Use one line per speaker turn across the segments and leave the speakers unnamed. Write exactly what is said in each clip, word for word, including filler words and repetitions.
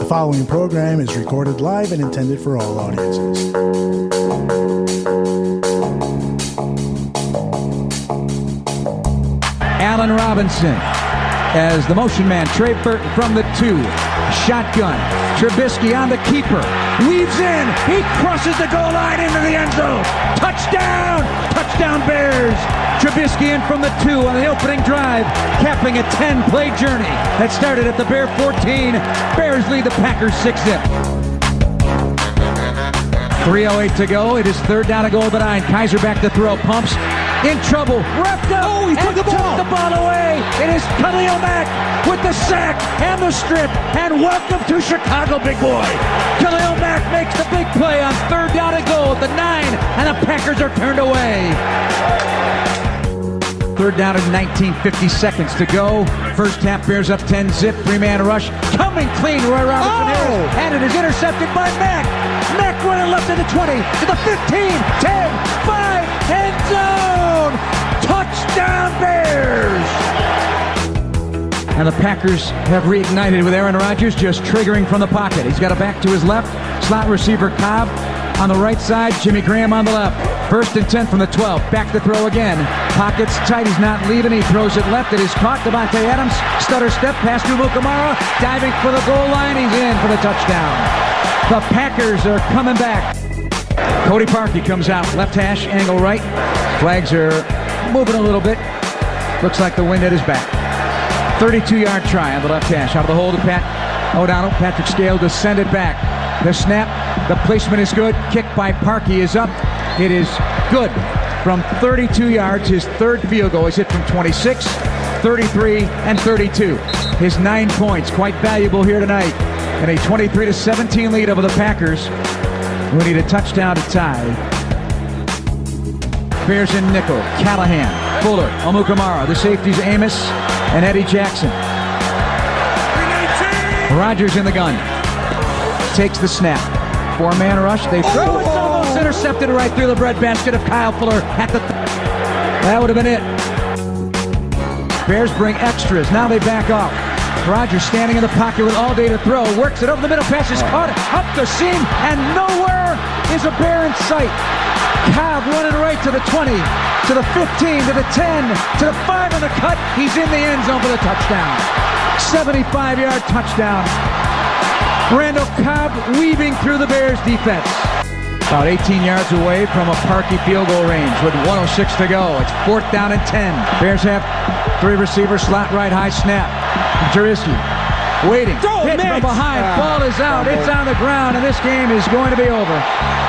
following program is recorded live and intended for all audiences.
Allen Robinson as the motion man. Trey Burton from the two. Shotgun. Trubisky on the keeper. Weaves in. He crosses the goal line into the end zone. Touchdown! Touchdown Bears! Trubisky in from the two on the opening drive, capping a ten-play journey that started at the Bear fourteen. Bears lead the Packers six zip. three oh eight to go. It is third down and goal at the nine. Kaiser back to throw. Pumps. In trouble. Wrapped up.
Oh, he took the ball.
Took the ball away. It is Khalil Mack with the sack and the strip. And welcome to Chicago, big boy. Khalil Mack makes the big play on third down and goal at the nine. And the Packers are turned away. Third down and nineteen, fifty seconds to go. First half, Bears up ten zip. Three-man rush. Coming clean, Roy Robinson
oh!
here. And it is intercepted by Mack. Mack running left to the twenty, to the fifteen, ten, five, end zone. Touchdown Bears. And the Packers have reignited with Aaron Rodgers just triggering from the pocket. He's got a back to his left. Slot receiver Cobb on the right side. Jimmy Graham on the left. First and ten from the twelve. Back to throw again. Pockets tight. He's not leaving. He throws it left. It is caught. Devontae Adams. Stutter step. Pass to Mukamara. Diving for the goal line. He's in for the touchdown. The Packers are coming back. Cody Parkey comes out. Left hash. Angle right. Flags are moving a little bit. Looks like the wind at his back. thirty-two yard try on the left hash. Out of the hole to Pat O'Donnell. Patrick Scale to send it back. The snap. The placement is good. Kick by Parkey is up. It is good from thirty-two yards. His third field goal is hit from twenty-six, thirty-three, and thirty-two. His nine points, quite valuable here tonight. And a twenty-three to seventeen lead over the Packers, who need a touchdown to tie. Bears in nickel. Callahan, Fuller, Amukamara. The safeties Amos and Eddie Jackson. Rodgers in the gun. Takes the snap. Four-man rush. They throw.
Oh!
It's almost intercepted right through the breadbasket of Kyle Fuller at the... Th- that would have been it. Bears bring extras. Now they back off. Rodgers standing in the pocket with all day to throw. Works it over the middle. Pass is caught up the seam. And nowhere is a Bear in sight. Cobb running right to the twenty, to the fifteen, to the ten, to the five on the cut. He's in the end zone for the touchdown. seventy-five yard touchdown. Randall Cobb weaving through the Bears defense. About eighteen yards away from a Parkey field goal range with one oh six to go. It's fourth down and ten. Bears have three receivers, slot right, high snap. Trubisky waiting.
Throw
hit from behind. Uh, Ball is out. It's on the ground, and this game is going to be over.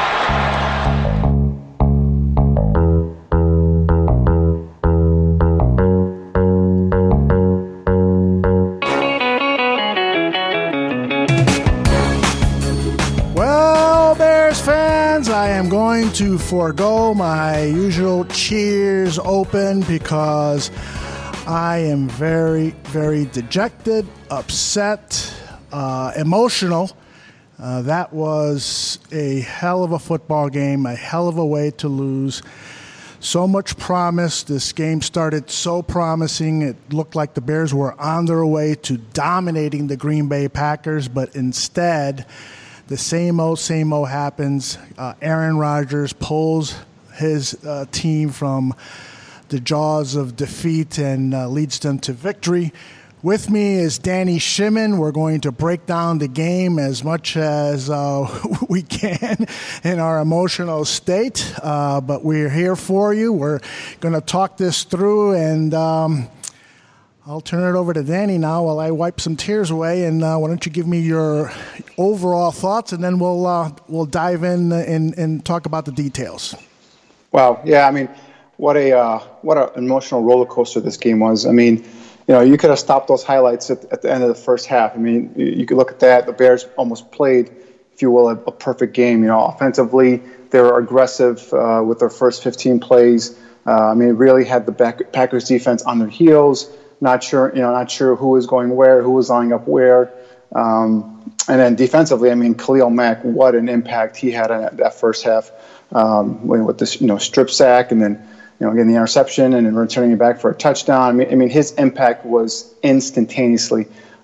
I am going to forego my usual cheers open because I am very, very dejected, upset, uh, emotional. Uh, that was a hell of a football game, a hell of a way to lose. So much promise. This game started so promising. It looked like the Bears were on their way to dominating the Green Bay Packers, but instead, the same old, same old happens. Uh, Aaron Rodgers pulls his uh, team from the jaws of defeat and uh, leads them to victory. With me is Danny Shimon. We're going to break down the game as much as uh, we can in our emotional state, uh, but we're here for you. We're going to talk this through, and um, I'll turn it over to Danny now while I wipe some tears away. And uh, why don't you give me your overall thoughts, and then we'll uh, we'll dive in and, and talk about the details.
Wow, yeah, I mean, what a uh, what an emotional roller coaster this game was. I mean, you know, you could have stopped those highlights at, at the end of the first half. I mean, you, you could look at that. The Bears almost played, if you will, a, a perfect game. You know, offensively, they were aggressive uh, with their first fifteen plays. Uh, I mean, really had the back, Packers defense on their heels. Not sure, you know, not sure who was going where, who was lining up where. Um, and then defensively, I mean, Khalil Mack, what an impact he had in that, that first half um, with this, you know, strip sack and then, you know, getting the interception and then returning it back for a touchdown. I mean, I mean his impact was instantaneously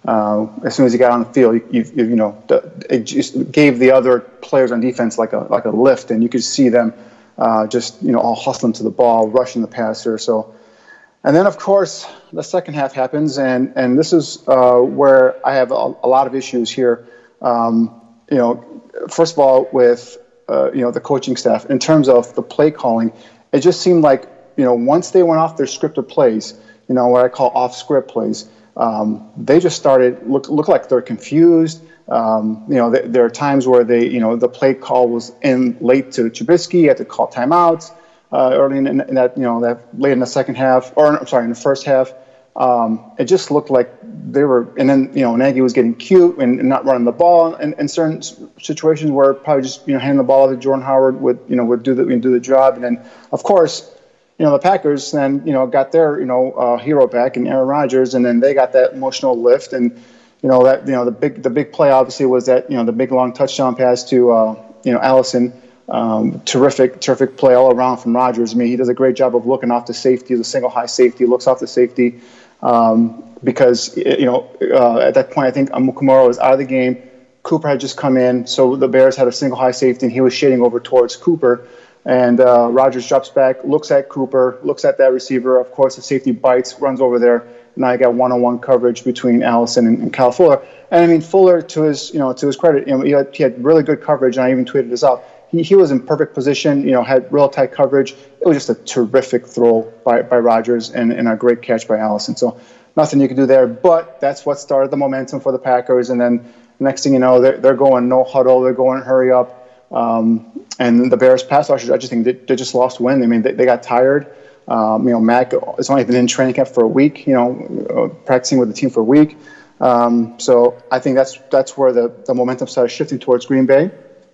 Uh, as soon as he got on the field, you, you, you know, it just gave the other players on defense like a like a lift, and you could see them uh, just you know all hustling to the ball, rushing the passer. So, and then of course the second half happens, and and this is uh, where I have a, a lot of issues here. Um, you know, first of all with uh, you know the coaching staff in terms of the play calling, it just seemed like you know once they went off their scripted plays, you know what I call off script plays. Um, they just started look look like they're confused. Um, you know, th- there are times where they, you know, the play call was in late to Trubisky. He had to call timeouts uh, early in, in that, you know, that late in the second half, or I'm sorry, in the first half. Um, it just looked like they were, and then you know, Nagy was getting cute and, and not running the ball, and in certain situations where probably just you know handing the ball to Jordan Howard would you know would do the would do the job, and then of course. You know, the Packers then, you know, got their, you know, uh, hero back in Aaron Rodgers, and then they got that emotional lift. And, you know, that, you know, the big the big play obviously was that, you know, the big long touchdown pass to, uh, you know, Allison. Um, terrific, terrific play all around from Rodgers. I mean, he does a great job of looking off the safety. He's a single high safety, looks off the safety um, because, you know, uh, at that point, I think Amukamara was out of the game. Cooper had just come in, so the Bears had a single high safety, and he was shading over towards Cooper. And uh, Rodgers drops back, looks at Cooper, looks at that receiver. Of course, the safety bites, runs over there. Now you got one-on-one coverage between Allison and, and Kyle Fuller. And I mean, Fuller, to his you know to his credit, you know, he had, he had really good coverage. And I even tweeted this out. He he was in perfect position. You know, had real tight coverage. It was just a terrific throw by by Rodgers and, and a great catch by Allison. So nothing you could do there. But that's what started the momentum for the Packers. And then next thing you know, they're they're going no huddle. They're going hurry up. Um, and the Bears pass rushers, I just think they, they just lost wind. I mean, they, they got tired. Um, you know, Mac has only been in training camp for a week, you know, uh, practicing with the team for a week. Um, so I think that's that's where the, the momentum started shifting towards Green Bay.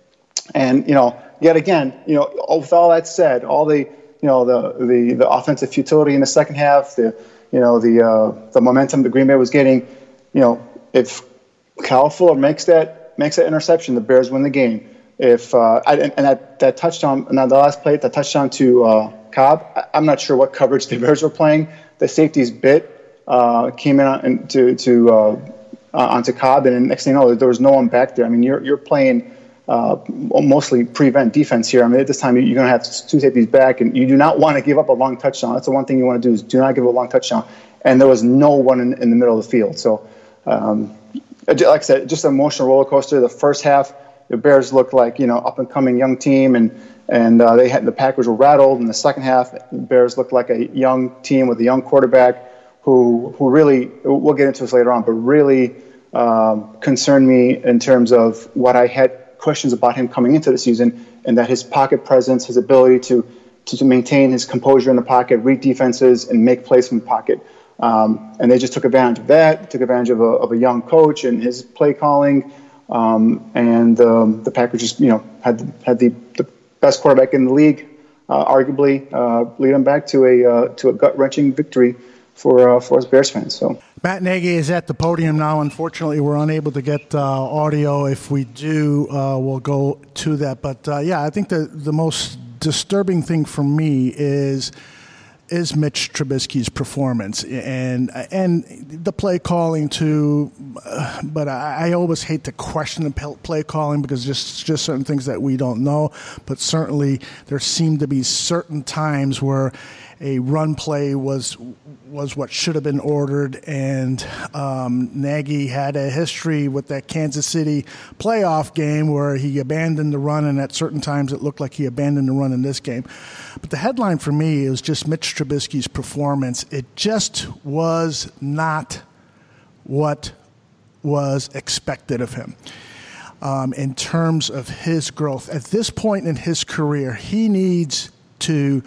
And, you know, yet again, you know, with all that said, all the, you know, the the, the offensive futility in the second half, the, you know, the uh, the momentum that Green Bay was getting, you know, if Kyle Fuller makes that makes that interception, the Bears win the game. If uh, I, and that, that touchdown, and the last play, that touchdown to uh, Cobb, I, I'm not sure what coverage the Bears were playing. The safety's bit uh, came in on, to to uh, uh, onto Cobb, and next thing you know, there was no one back there. I mean, you're you're playing uh, mostly prevent defense here. I mean, at this time, you're going to have two safeties back, and you do not want to give up a long touchdown. That's the one thing you want to do is do not give up a long touchdown. And there was no one in, in the middle of the field. So, um, like I said, just an emotional roller coaster. The first half. The Bears looked like, you know, up-and-coming young team, and and uh, they had the Packers were rattled. In the second half, the Bears looked like a young team with a young quarterback who who really, we'll get into this later on, but really um, concerned me in terms of what I had questions about him coming into the season, and that his pocket presence, his ability to to, to maintain his composure in the pocket, read defenses, and make plays from the pocket. Um, and they just took advantage of that, took advantage of a, of a young coach and his play calling. Um, and um, the Packers just, you know, had had the, the best quarterback in the league, uh, arguably, uh, lead them back to a uh, to a gut wrenching victory for uh, for us Bears fans. So
Matt Nagy is at the podium now. Unfortunately, we're unable to get uh, audio. If we do, uh, we'll go to that. But uh, yeah, I think the the most disturbing thing for me is. is Mitch Trubisky's performance and and the play calling too. Uh, but I, I always hate to question the play calling because just just certain things that we don't know. But certainly there seemed to be certain times where a run play was was what should have been ordered, and um, Nagy had a history with that Kansas City playoff game where he abandoned the run, and at certain times it looked like he abandoned the run in this game. But the headline for me is just Mitch Trubisky's performance. It just was not what was expected of him. Um, in terms of his growth. At this point in his career, he needs to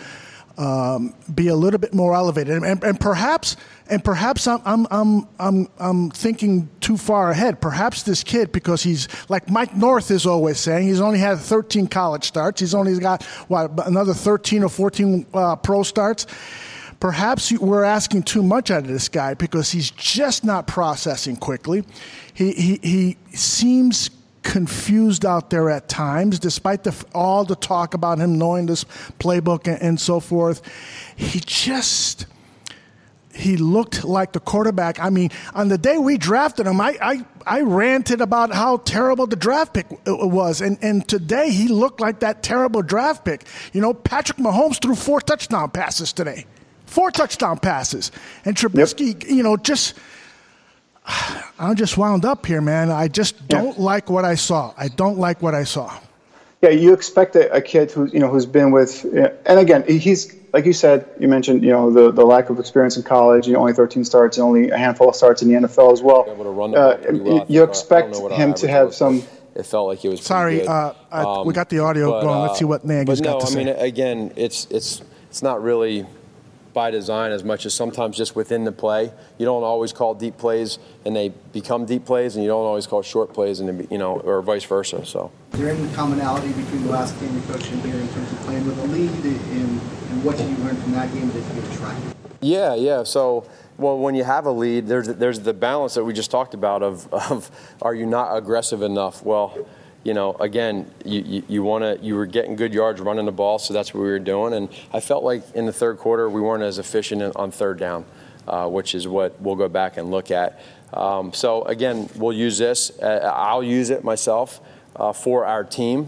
Um, be a little bit more elevated, and, and, and perhaps, and perhaps I'm, I'm, I'm, I'm, I'm thinking too far ahead. Perhaps this kid, because he's like Mike North is always saying, he's only had thirteen college starts. He's only got what another thirteen or fourteen uh, pro starts. Perhaps we're asking too much out of this guy because he's just not processing quickly. He, he, he seems confused out there at times, despite the, all the talk about him knowing this playbook and, and so forth. He just, he looked like the quarterback. I mean, on the day we drafted him, I, I, I ranted about how terrible the draft pick was. And, and today he looked like that terrible draft pick. You know, Patrick Mahomes threw four touchdown passes today. Four touchdown passes. And Trubisky, yep. you know, just – I'm just wound up here, man. I just don't yeah. like what I saw. I don't like what I saw.
Yeah, you expect a, a kid who you know who's been with, and again, he's like you said, you mentioned you know the, the lack of experience in college. You know, only thirteen starts and only a handful of starts in the N F L as well.
Able to run the ball pretty well.
Uh, you expect him to have
was,
some.
It felt like he was.
Sorry,
good.
Uh, uh,
um,
we got the audio
but,
going.
Uh,
Let's see what Nagy's
no,
got to
I
say.
mean, again, it's it's it's not really by design as much as sometimes just within the play. You don't always call deep plays and they become deep plays, and you don't always call short plays and they, you know, or vice versa. So.
Is there any commonality between the last game you're coaching here in terms of playing with a lead and, and what did you learn from that game that you could try?
Yeah, yeah. So, well, when you have a lead, there's there's the balance that we just talked about of of are you not aggressive enough? Well, you know, again, you, you, you want to, you were getting good yards running the ball, so that's what we were doing. And I felt like in the third quarter we weren't as efficient on third down, uh, which is what we'll go back and look at. Um, so, again, we'll use this. Uh, I'll use it myself uh, for our team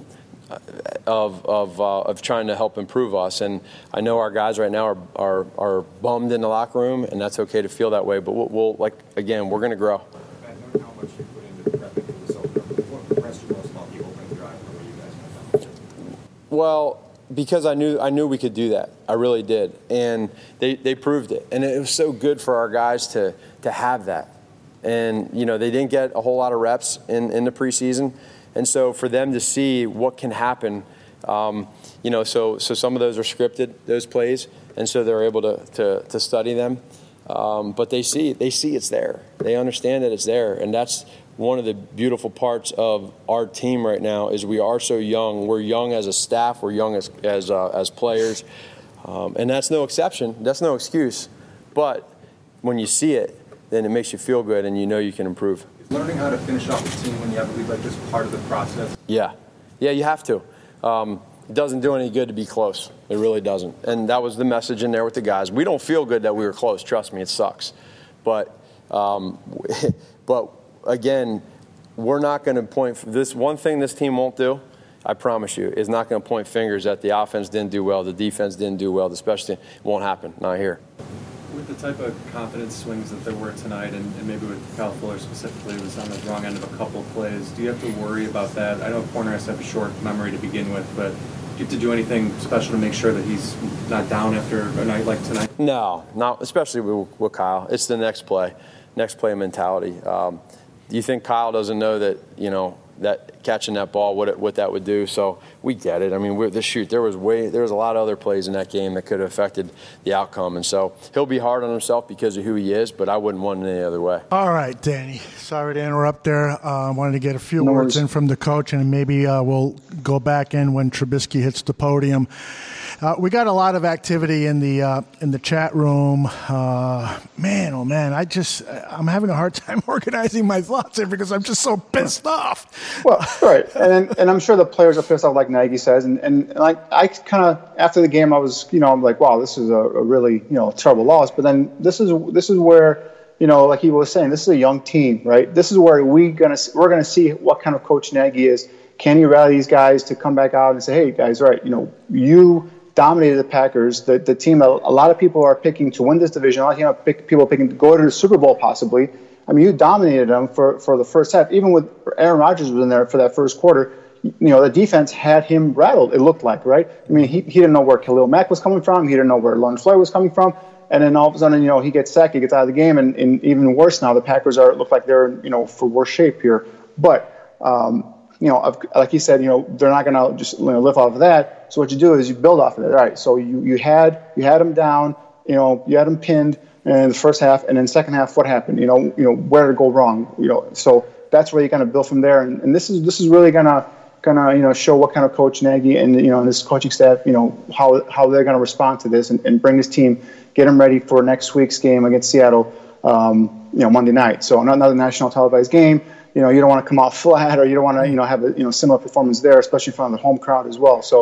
of of, uh, of trying to help improve us. And I know our guys right now are, are, are bummed in the locker room, and that's okay to feel that way. But we'll, we'll like, again, we're going to grow.
How much you put into prepping for this opener? What impressed you most about the opening drive and the way you guys went down?
Well, because I knew I knew we could do that. I really did. And they, they proved it. And it was so good for our guys to to have that. And, you know, they didn't get a whole lot of reps in, in the preseason. And so for them to see what can happen, um, you know, so so some of those are scripted, those plays. And so they're able to to, to study them. Um, but they see they see it's there. They understand that it's there. And that's one of the beautiful parts of our team right now is we are so young. We're young as a staff. We're young as as uh, as players, um, and that's no exception. That's no excuse. But when you see it, then it makes you feel good, and you know you can improve.
Is learning how to finish off a team when you have a lead like this part of the process?
Yeah, yeah, you have to. Um, it doesn't do any good to be close. It really doesn't. And that was the message in there with the guys. We don't feel good that we were close. Trust me, it sucks. But um, but. Again, we're not going to point – this one thing this team won't do, I promise you, is not going to point fingers that the offense didn't do well, the defense didn't do well, the special team. It won't happen. Not here.
With the type of confidence swings that there were tonight, and, and maybe with Kyle Fuller specifically, it was on the wrong end of a couple of plays, do you have to worry about that? I know a corner has to have a short memory to begin with, but do you have to do anything special to make sure that he's not down after a night like tonight?
No, not especially with, with Kyle. It's the next play, next play mentality. Um, Do you think Kyle doesn't know that, you know, that catching that ball, what it, what that would do? So we get it. I mean, we're, the shoot, there was way, there was a lot of other plays in that game that could have affected the outcome. And so he'll be hard on himself because of who he is, but I wouldn't want it any other way.
All right, Danny. Sorry to interrupt there. I uh, wanted to get a few no words in from the coach, and maybe uh, we'll go back in when Trubisky hits the podium. Uh, we got a lot of activity in the uh, in the chat room. Uh, man, oh man, I just I'm having a hard time organizing my thoughts here because I'm just so pissed off.
Well, right, and and I'm sure the players are pissed off, like Nagy says, and and like I kind of after the game, I was you know I'm like, wow, this is a, a really you know terrible loss. But then this is this is where you know like he was saying, this is a young team, right? This is where we gonna we're gonna see what kind of coach Nagy is. Can you rally these guys to come back out and say, hey guys, right, you know you dominated the Packers, the, the team a, a lot of people are picking to win this division. A lot of pick, people are picking to go to the Super Bowl possibly. I mean, you dominated them for, for the first half. Even with Aaron Rodgers was in there for that first quarter, you know, the defense had him rattled, it looked like, right? I mean, he, he didn't know where Khalil Mack was coming from. He didn't know where Lawrence Floyd was coming from. And then all of a sudden, you know, he gets sacked, he gets out of the game. And, and even worse now, the Packers are look like they're, you know, for worse shape here. But, um, you know, like he said, you know, they're not going to just you know, live off of that. So what you do is you build off of it. All right, so you, you had you had them down, you know, you had them pinned in the first half, and then second half, what happened? You know, you know, where did it go wrong? You know, so that's where you kind of build from there. And, and this is this is really gonna gonna you know show what kind of coach Nagy and you know and this coaching staff, you know, how how they're going to respond to this and, and bring this team, get them ready for next week's game against Seattle, um, you know, Monday night. So another national televised game. You know, you don't want to come out flat, or you don't want to, you know, have a you know similar performance there, especially in front of the home crowd as well. So,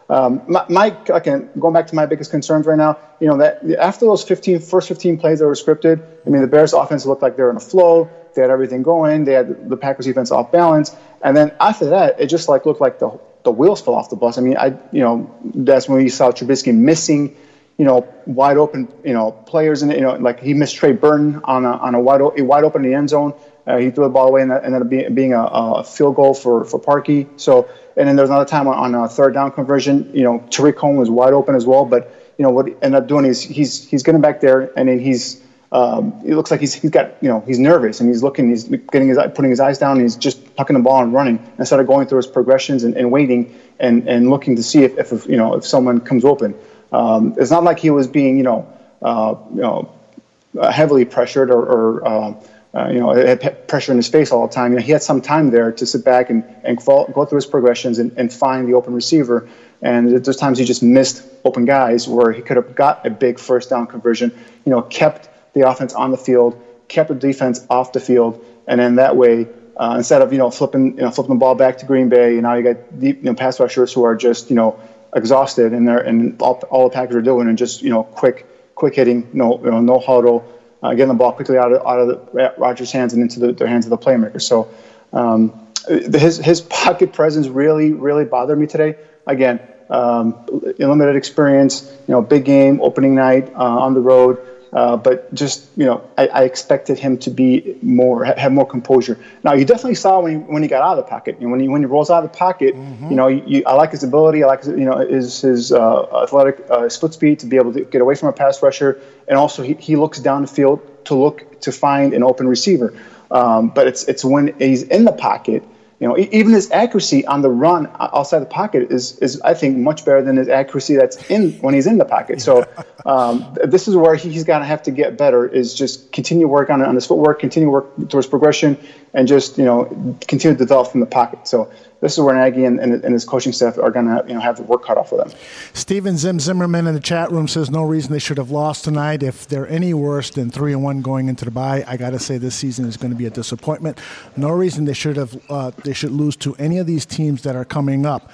Um, my, my again, going back to my biggest concerns right now, you know, that after those fifteen, first fifteen plays that were scripted, I mean, the Bears offense looked like they were in a flow. They had everything going. They had the Packers defense off balance. And then after that, it just like looked like the the wheels fell off the bus. I mean, I you know, that's when we saw Trubisky missing, you know, wide open, you know, players in it. You know, like he missed Trey Burton on a on a wide a wide open in the end zone. Uh, he threw the ball away and that ended up being, being a, a field goal for for Parkey. So, and then there's another time on, on a third down conversion. You know, Tariq Cohen was wide open as well. But you know what he ended up doing is he's he's getting back there and then he's um, it looks like he's he's got you know he's nervous and he's looking he's getting his putting his eyes down and he's just tucking the ball and running instead of going through his progressions and, and waiting and, and looking to see if, if you know if someone comes open. Um, it's not like he was being you know uh, you know heavily pressured or. or uh, Uh, you know, had pressure in his face all the time. You know, he had some time there to sit back and, and fall, go through his progressions and, and find the open receiver. And there's times he just missed open guys where he could have got a big first down conversion, you know, kept the offense on the field, kept the defense off the field. And then that way, uh, instead of, you know, flipping, you know, flipping the ball back to Green Bay, and now you got deep, you know, pass rushers who are just, you know, exhausted and they're, and all, all the Packers are doing and just, you know, quick, quick hitting, no, you know, no huddle. Uh, getting the ball quickly out of out of the, Rodgers' hands and into the, the hands of the playmaker. So um, his his pocket presence really really bothered me today. Again, um, limited experience, you know, big game, opening night uh, on the road. Uh, but just you know, I, I expected him to be more have more composure. Now you definitely saw when he, when he got out of the pocket. You know, when he when he rolls out of the pocket, mm-hmm. you know, you, I like his ability. I like his, you know his his uh, athletic uh, split speed to be able to get away from a pass rusher, and also he, he looks down the field to look to find an open receiver. Um, but it's it's when he's in the pocket. You know, even his accuracy on the run outside the pocket is, is I think, much better than his accuracy that's in when he's in the pocket. So um, this is where he's going to have to get better, is just continue work on on his footwork, continue work towards progression, and just, you know, continue to develop from the pocket. So this is where Nagy and, and, and his coaching staff are going to, you know, have the work cut off for them.
Steven Zim Zimmerman in the chat room says no reason they should have lost tonight. If they're any worse than three and one going into the bye, I got to say this season is going to be a disappointment. No reason they should have uh, they should lose to any of these teams that are coming up.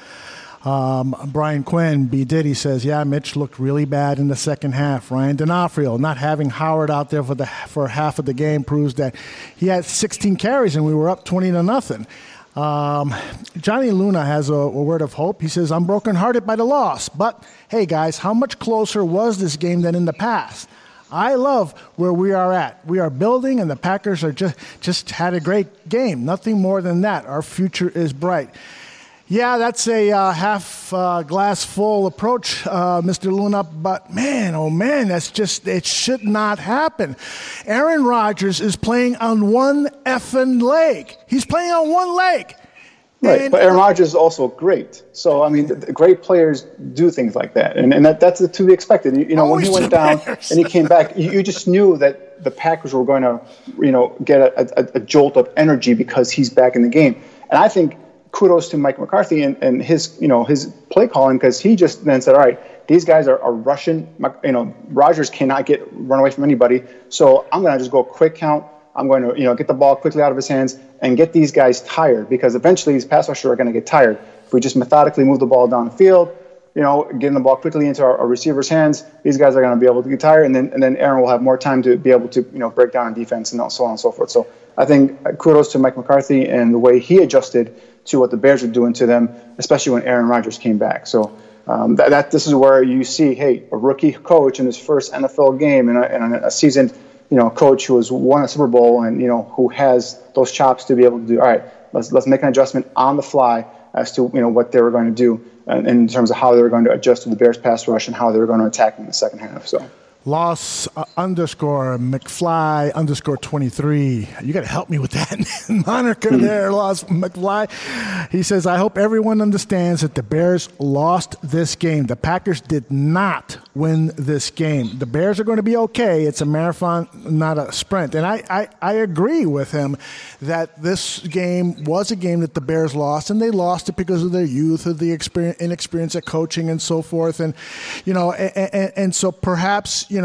Um, Brian Quinn, B. Diddy, says, yeah, Mitch looked really bad in the second half. Ryan D'Onofrio, not having Howard out there for the for half of the game proves that he had sixteen carries and we were up twenty to nothing. Um, Johnny Luna has a, a word of hope. He says, I'm brokenhearted by the loss. But, hey, guys, how much closer was this game than in the past? I love where we are at. We are building, and the Packers are just, just had a great game. Nothing more than that. Our future is bright. Yeah, that's a uh, half uh, glass full approach, uh, Mister Luna. But man, oh man, that's just, it should not happen. Aaron Rodgers is playing on one effing leg. He's playing on one leg.
Right,
and,
but Aaron Rodgers is also great. So, I mean, the, the great players do things like that. And, and that, that's to be expected. You, you know, when he went down and he came back, you, you just knew that the Packers were going to, you know, get a, a, a jolt of energy because he's back in the game. And I think kudos to Mike McCarthy and, and his, you know, his play calling, because he just then said, all right, these guys are, are rushing. You know, Rodgers cannot get run away from anybody. So I'm going to just go quick count. I'm going to, you know, get the ball quickly out of his hands and get these guys tired, because eventually these pass rushers are going to get tired. If we just methodically move the ball down the field, you know, getting the ball quickly into our, our receivers' hands, these guys are going to be able to get tired, and then and then Aaron will have more time to be able to, you know, break down on defense and so on and so forth. So I think kudos to Mike McCarthy and the way he adjusted to what the Bears were doing to them, especially when Aaron Rodgers came back. So um, that, that this is where you see, hey, a rookie coach in his first N F L game and a, and a seasoned, you know, coach who has won a Super Bowl and, you know, who has those chops to be able to do, all right, let's let's make an adjustment on the fly as to, you know, what they were going to do in, in terms of how they were going to adjust to the Bears pass rush and how they were going to attack in the second half. So.
Loss uh, underscore McFly underscore twenty-three. You got to help me with that moniker mm-hmm. there, Loss McFly. He says, I hope everyone understands that the Bears lost this game. The Packers did not win this game. The Bears are going to be okay. It's a marathon, not a sprint. And I, I, I agree with him that this game was a game that the Bears lost, and they lost it because of their youth, of the experience, inexperience at coaching and so forth. And, you know, and, and, and so perhaps, you know,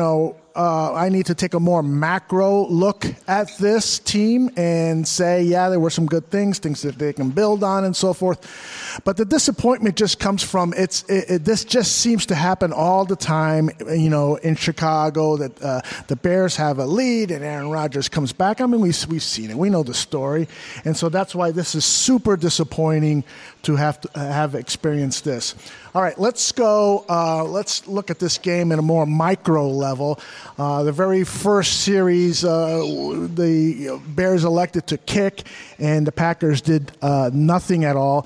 uh, I need to take a more macro look at this team and say, yeah, there were some good things, things that they can build on and so forth. But the disappointment just comes from it's it, it, this just seems to happen all the time, you know, in Chicago, that uh, the Bears have a lead and Aaron Rodgers comes back. I mean, we, we've seen it. We know the story. And so that's why this is super disappointing to have to have experienced this. All right, let's go. Uh, let's look at this game at a more micro level. Uh, the very first series, uh, the Bears elected to kick, and the Packers did uh, nothing at all.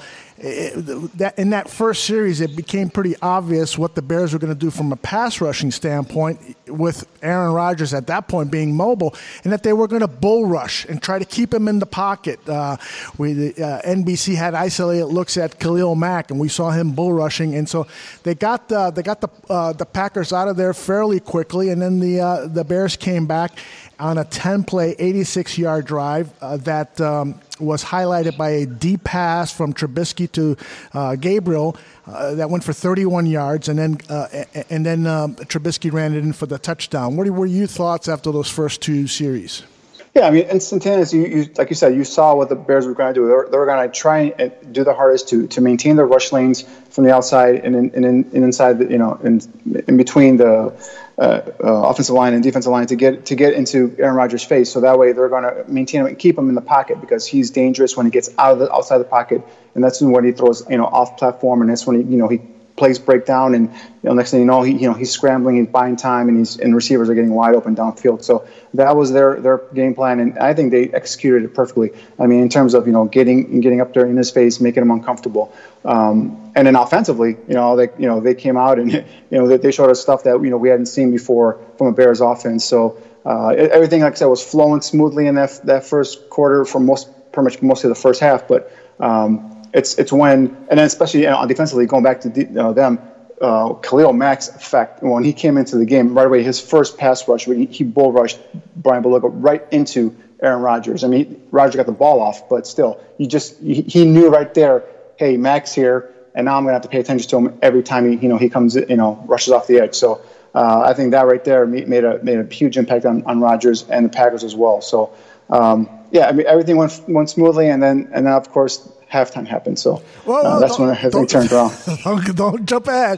It, that, in that first series, it became pretty obvious what the Bears were going to do from a pass rushing standpoint, with Aaron Rodgers at that point being mobile, and that they were going to bull rush and try to keep him in the pocket. Uh, we, uh, N B C had isolated looks at Khalil Mack, and we saw him bull rushing, and so they got the, they got the uh, the Packers out of there fairly quickly, and then the uh, the Bears came back on a ten-play, eighty-six-yard drive uh, that um, was highlighted by a deep pass from Trubisky to uh, Gabriel uh, that went for thirty-one yards, and then uh, and then um, Trubisky ran it in for the touchdown. What were your thoughts after those first two series?
Yeah, I mean, instantaneously, you, you, like you said, you saw what the Bears were going to do. They were, they were going to try and do the hardest to to maintain their rush lanes from the outside and in, and, in, and inside, the, you know, in, in between the uh, uh, offensive line and defensive line to get to get into Aaron Rodgers' face. So that way, they're going to maintain him and keep him in the pocket, because he's dangerous when he gets out of the outside the pocket, and that's when he throws, you know, off platform, and that's when he, you know, he. plays break down, and you know, next thing you know, he you know he's scrambling, he's buying time, and he's and receivers are getting wide open downfield. So that was their their game plan, and I think they executed it perfectly. I mean, in terms of you know getting getting up there in his face, making him uncomfortable, um, and then offensively, you know they you know they came out and you know they, they showed us stuff that you know we hadn't seen before from a Bears offense. So uh, everything, like I said, was flowing smoothly in that that first quarter for most pretty much most of the first half, but. Um, It's it's when, and then especially you know, on defensively, going back to the, you know, them, uh, Khalil Mack's effect, when he came into the game, right away, his first pass rush, he, he bull rushed Brian Bulaga right into Aaron Rodgers. I mean, Rodgers got the ball off, but still, he just, he, he knew right there, hey, Mack's here, and now I'm going to have to pay attention to him every time he, you know, he comes, you know, rushes off the edge. So uh, I think that right there made a made a huge impact on, on Rodgers and the Packers as well. So, um, yeah, I mean, everything went went smoothly, and then, and then, of course, halftime happened, so uh, that's when everything turned around.
Don't, don't jump ahead.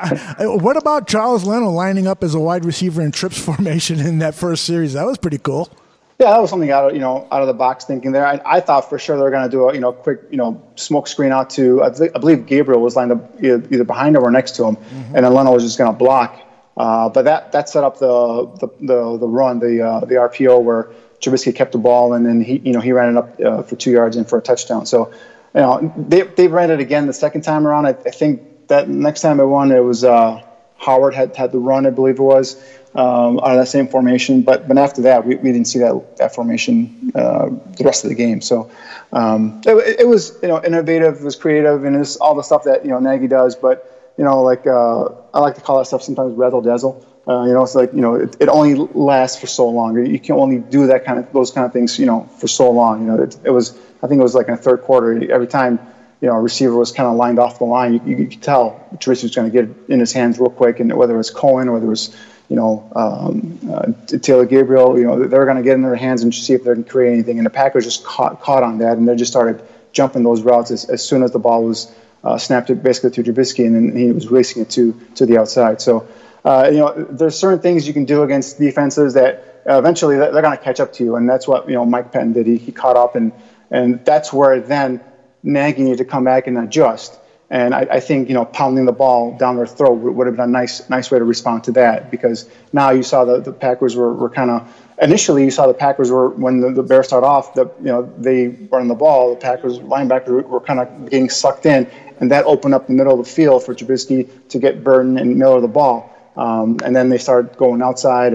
What about Charles Leno lining up as a wide receiver in trips formation in that first series? That was pretty cool.
Yeah, that was something out of you know out of the box thinking there. I, I thought for sure they were going to do a you know quick you know smoke screen out to I, th- I believe Gabriel was lined up either, either behind him or next to him, mm-hmm. and then Leno was just going to block. Uh, but that that set up the the the, the run, the uh, the R P O where Trubisky kept the ball, and then he you know he ran it up uh, for two yards and for a touchdown. So. You know, they they ran it again the second time around. I, I think that next time they won, it was uh, Howard had had the run, I believe it was, um, out of that same formation. But but after that, we, we didn't see that that formation uh, the rest of the game. So um, it, it was you know innovative, it was creative, and it's all the stuff that you know Nagy does. But you know, like uh, I like to call that stuff sometimes razzle dazzle. Uh, you know, it's like you know it, it only lasts for so long. You can only do that kind of those kind of things, you know, for so long. You know, it, it was. I think it was like in the third quarter. Every time, you know, a receiver was kind of lined off the line, you, you could tell Trubisky was going to get it in his hands real quick. And whether it was Cohen or whether it was, you know, um, uh, Taylor Gabriel, you know, they were going to get in their hands and see if they can create anything. And the Packers just caught caught on that, and they just started jumping those routes as, as soon as the ball was uh, snapped it basically to Trubisky, and then he was releasing it to to the outside. So, uh, you know, there's certain things you can do against defenses that uh, eventually they're going to catch up to you, and that's what you know Mike Patton did. He, he caught up and. And that's where then Nagy needed to come back and adjust. And I, I think, you know, pounding the ball down their throat would, would have been a nice nice way to respond to that, because now you saw the, the Packers were, were kind of – initially you saw the Packers were – when the, the Bears started off, the, you know, they were on the ball. The Packers linebackers were, were kind of getting sucked in, and that opened up the middle of the field for Trubisky to get Burton and Miller the ball. Um, and then they started going outside, and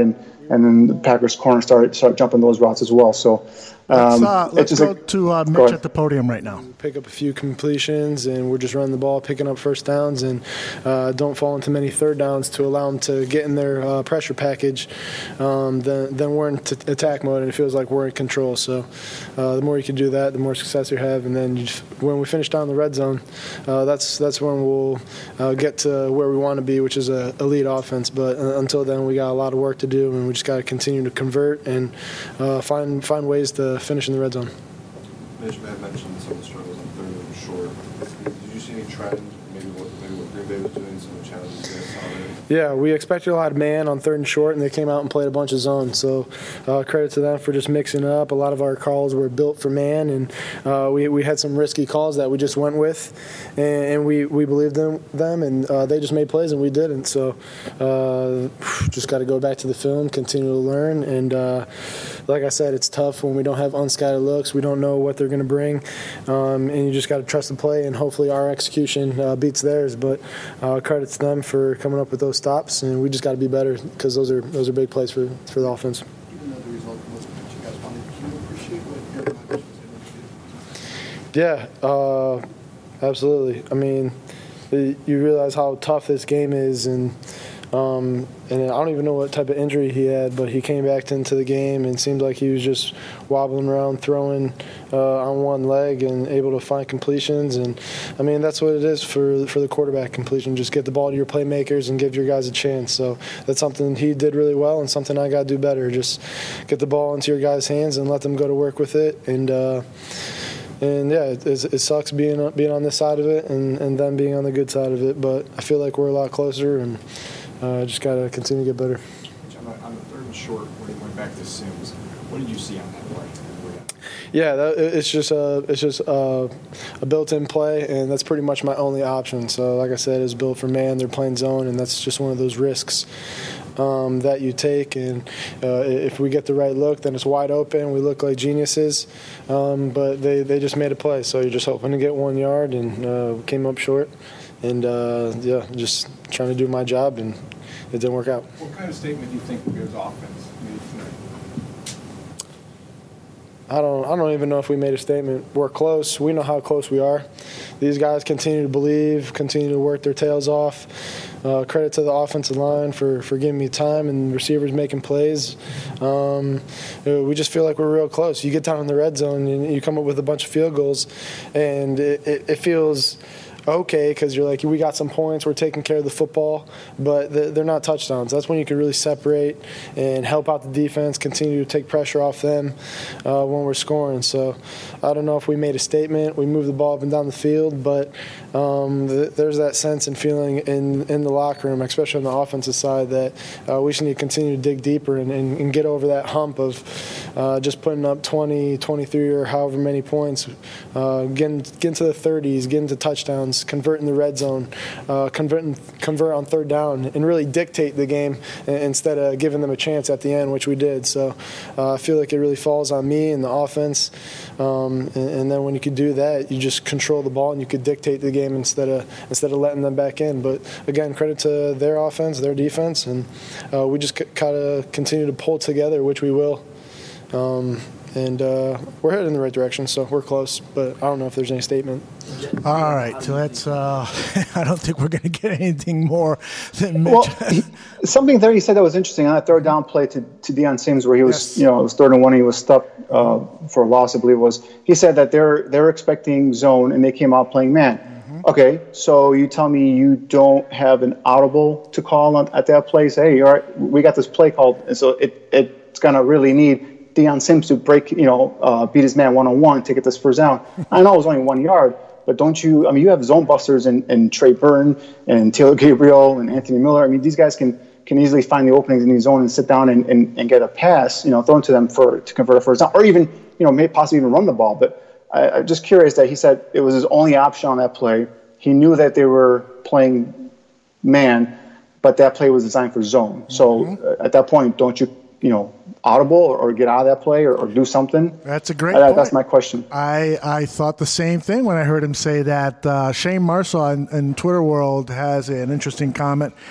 and then the Packers corner started started jumping those routes as well. So
let's,
um,
uh, let's
it's just
go
a,
to uh,
go
Mitch
ahead.
at the podium right now.
Pick up a few completions, and we're just running the ball, picking up first downs, and uh, don't fall into many third downs to allow them to get in their uh, pressure package. Um, then, then we're in t- attack mode, and it feels like we're in control. So uh, the more you can do that, the more success you have. And then you just, when we finish down the red zone, uh, that's that's when we'll uh, get to where we want to be, which is a elite offense. But uh, until then, we got a lot of work to do, and we just got to continue to convert and uh, find find ways to finish in the red zone.
Mitch, Matt mentioned some of the struggles on third and short. Did you see any trend, maybe what, maybe what Green Bay was doing, some of the challenges they saw there?
Yeah, we expected a lot of man on third and short, and they came out and played a bunch of zone. So uh, credit to them for just mixing up. A lot of our calls were built for man, and uh, we we had some risky calls that we just went with, and, and we, we believed them, them and uh, they just made plays, and we didn't. So uh, just got to go back to the film, continue to learn, and uh, like I said, it's tough when we don't have unscattered looks. We don't know what they're going to bring, um, and you just got to trust the play, and hopefully our execution uh, beats theirs. But uh, credit to them for coming up with those stops, and we just got to be better because those are those are big plays for for the offense.
Even though the result wasn't what you guys wanted, do you appreciate what Aaron Rodgers was able to do?
Yeah, uh, absolutely. I mean, the, you realize how tough this game is, and um, and I don't even know what type of injury he had, but he came back into the game and seemed like he was just wobbling around, throwing uh, on one leg and able to find completions. And, I mean, that's what it is for for the quarterback completion. Just get the ball to your playmakers and give your guys a chance. So that's something he did really well and something I got to do better. Just get the ball into your guys' hands and let them go to work with it. And, uh, And, yeah, it, it sucks being being on this side of it and, and then being on the good side of it. But I feel like we're a lot closer, and uh, just got to continue to get better.
On the, on the third and short, where he went back to Sims, what did you see on that play?
Yeah, that, it's just a it's just a, a built-in play, and that's pretty much my only option. So, like I said, it's built for man. They're playing zone, and that's just one of those risks um, that you take. And uh, if we get the right look, then it's wide open. We look like geniuses, um, but they, they just made a play. So you're just hoping to get one yard, and uh, came up short. And uh, yeah, just trying to do my job, and it didn't work out.
What kind of statement do you think Bears offense made tonight?
I don't I don't even know if we made a statement. We're close. We know how close we are. These guys continue to believe, continue to work their tails off. Uh, credit to the offensive line for, for giving me time and receivers making plays. Um, we just feel like we're real close. You get down in the red zone and you come up with a bunch of field goals, and it, it, it feels okay because you're like, we got some points, we're taking care of the football, but they're not touchdowns. That's when you can really separate and help out the defense, continue to take pressure off them uh, when we're scoring. So I don't know if we made a statement. We moved the ball up and down the field, but um, th- there's that sense and feeling in, in the locker room, especially on the offensive side, that uh, we just need to continue to dig deeper and, and, and get over that hump of uh, just putting up twenty, twenty-three or however many points, uh, getting, getting to the thirties, getting to touchdowns, convert in the red zone, uh, convert, convert on third down, and really dictate the game instead of giving them a chance at the end, which we did. So uh, I feel like it really falls on me and the offense. Um, and, and then when you could do that, you just control the ball and you could dictate the game instead of instead of letting them back in. But again, credit to their offense, their defense, and uh, we just kind of continue to pull together, which we will. Um, And uh, we're headed in the right direction, so we're close. But I don't know if there's any statement.
All right, so that's. Uh, I don't think we're going to get anything more than Mitch.
Well, he, something there he said that was interesting on that third down play to, to Deion Sims, where he was,
yes.
you know, it was third and one, and he was stuck uh, for a loss, I believe it was. He said that they're they're expecting zone, and they came out playing man. Mm-hmm. Okay, so you tell me you don't have an audible to call on, at that place. Hey, all right, we got this play called, and so it it's going to really need Deion Sims to break, you know, uh, beat his man one-on-one to get this first down. I know it was only one yard, but don't you, I mean, you have zone busters in, in Trey Burton and Taylor Gabriel and Anthony Miller. I mean, these guys can can easily find the openings in the zone and sit down and, and, and get a pass, you know, thrown to them for to convert a first down, or even, you know, may possibly even run the ball. But I, I'm just curious that he said it was his only option on that play. He knew that they were playing man, but that play was designed for zone. So mm-hmm. uh, at that point, don't you, you know, audible or, or get out of that play or, or do something?
That's a great
uh,
point.
That's my question.
I, I thought the same thing when I heard him say that. Uh, Shane Marsaw in, in Twitter world has an interesting comment.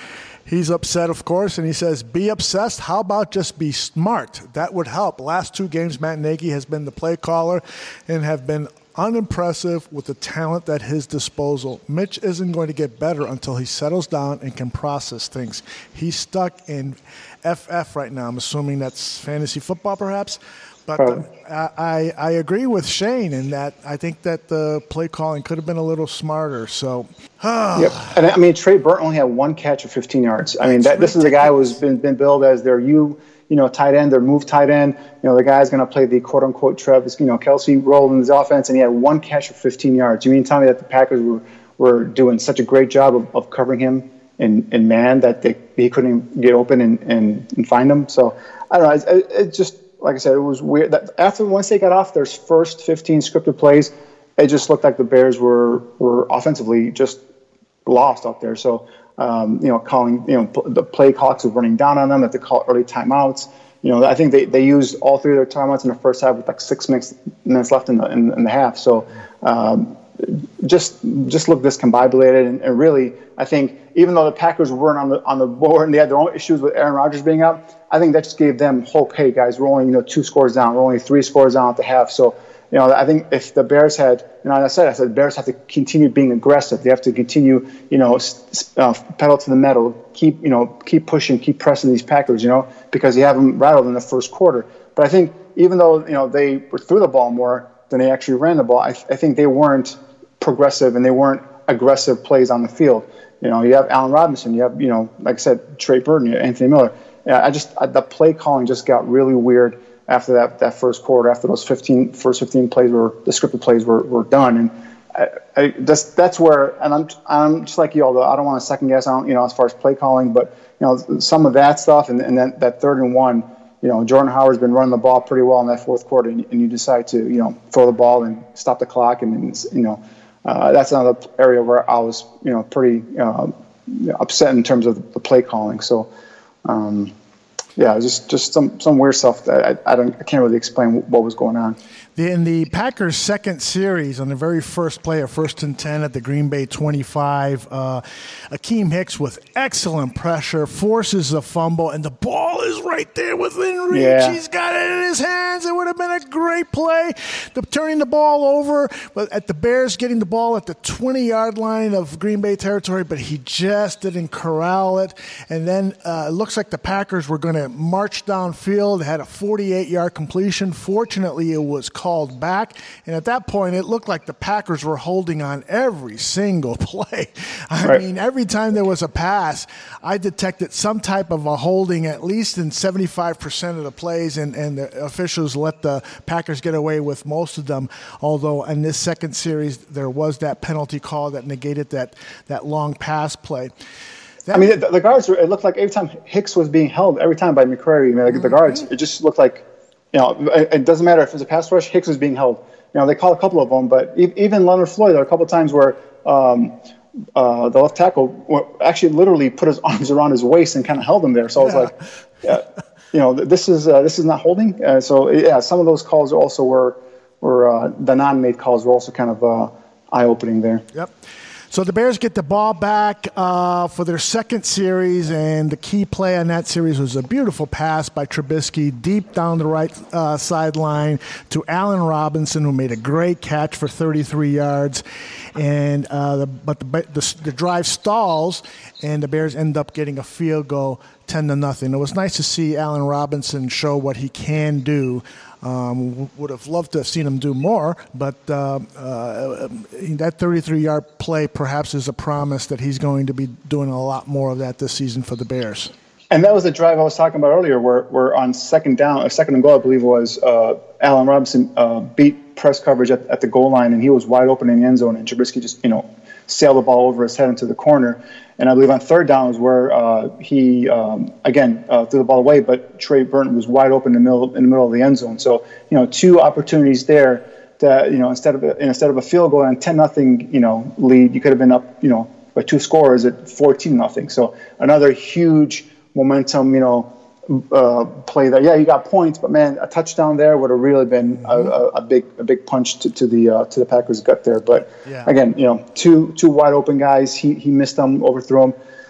He's upset, of course, and he says, be obsessed. How about just be smart? That would help. Last two games, Matt Nagy has been the play caller and have been unimpressive with the talent at his disposal. Mitch isn't going to get better until he settles down and can process things. He's stuck in F F right now. I'm assuming that's fantasy football, perhaps. But uh, I, I agree with Shane in that I think that the play calling could have been a little smarter. So,
yep. And I mean, Trey Burton only had one catch of fifteen yards. I mean, that, this is a guy who's been been billed as their you you know tight end, their move tight end. You know, the guy's going to play the quote unquote Travis you know Kelce role in his offense, and he had one catch of fifteen yards. You mean tell me that the Packers were were doing such a great job of, of covering him in, in man that they, he couldn't get open and, and, and find him? So I don't know. It, it just Like I said, it was weird. That after once they got off their first fifteen scripted plays, it just looked like the Bears were were offensively just lost out there. So, um, you know, calling, you know, the play clocks were running down on them. That they call early timeouts. You know, I think they, they used all three of their timeouts in the first half with like six minutes, minutes left in the in, in the half. So, um, just just look discombobulated. And, and really, I think even though the Packers weren't on the on the board and they had their own issues with Aaron Rodgers being out, I think that just gave them hope. Hey, guys, we're only, you know, two scores down. We're only three scores down at the half. So, you know, I think if the Bears had, you know, as I said, I said the Bears have to continue being aggressive. They have to continue, you know, uh, pedal to the metal, keep, you know, keep pushing, keep pressing these Packers, you know, because you have them rattled in the first quarter. But I think even though, you know, they threw the ball more than they actually ran the ball, I, I think they weren't progressive and they weren't aggressive plays on the field. You know, you have Allen Robinson, you have, you know, like I said, Trey Burton, you have Anthony Miller. Yeah, I just I, the play calling just got really weird after that, that first quarter. After those fifteen first fifteen plays were the scripted plays were, were done, and I, I, that's that's where. And I'm I'm just like you, although I don't want to second guess. I don't, you know, as far as play calling, but you know, some of that stuff, and and then that third and one. You know, Jordan Howard's been running the ball pretty well in that fourth quarter, and, and you decide to you know throw the ball and stop the clock, and, and you know uh, that's another area where I was you know pretty uh, upset in terms of the play calling. So. Um, yeah, just just some, some weird stuff that I, I don't I can't really explain what was going on.
In the Packers' second series, on the very first play of first and ten at the Green Bay twenty-five, uh, Akeem Hicks with excellent pressure forces a fumble, and the ball is right there within reach.
Yeah.
He's got it in his hands. It would have been a great play, the, turning the ball over, but at the Bears getting the ball at the twenty-yard line of Green Bay territory, but he just didn't corral it. And then uh, it looks like the Packers were going to march downfield. They had a forty-eight-yard completion. Fortunately, it was called back, and at that point it looked like the Packers were holding on every single play. I
right.
mean, every time there was a pass, I detected some type of a holding, at least in seventy-five percent of the plays, and, and the officials let the Packers get away with most of them, although in this second series there was that penalty call that negated that, that long pass play. That,
I mean, the, the guards, were, it looked like every time Hicks was being held, every time by McCrary, I mean, like mm-hmm. the guards, it just looked like, you know, it, it doesn't matter if it was a pass rush, Hicks was being held. You know, they call a couple of them, but even Leonard Floyd, there were a couple of times where um, uh, the left tackle actually literally put his arms around his waist and kind of held him there. So yeah. I was like, yeah, you know, this is uh, this is not holding. Uh, so, yeah, some of those calls also were, were uh, the non-made calls were also kind of uh, eye-opening there.
Yep. So the Bears get the ball back uh, for their second series, and the key play on that series was a beautiful pass by Trubisky deep down the right uh, sideline to Allen Robinson, who made a great catch for thirty-three yards. And uh, the, but the, the, the drive stalls, and the Bears end up getting a field goal, ten to nothing. It was nice to see Allen Robinson show what he can do. Um, would have loved to have seen him do more, but uh, uh, that thirty-three-yard play perhaps is a promise that he's going to be doing a lot more of that this season for the Bears.
And that was the drive I was talking about earlier, where, where on second down, a second and goal, I believe it was, uh, Allen Robinson uh, beat press coverage at, at the goal line, and he was wide open in the end zone, and Trubisky just, you know, sailed the ball over his head into the corner. And I believe on third down was where uh, he, um, again, uh, threw the ball away, but Trey Burton was wide open in the middle in the middle of the end zone. So, you know, two opportunities there that, you know, instead of instead of a field goal and ten nothing, you know, lead, you could have been up, you know, by two scores at fourteen nothing. So another huge momentum, you know, uh, play there. Yeah, you got points, but man, a touchdown there would have really been mm-hmm. a, a big a big punch to, to the uh, to the Packers' gut there. But yeah. again, you know, two two wide open guys. He he missed them, overthrew them.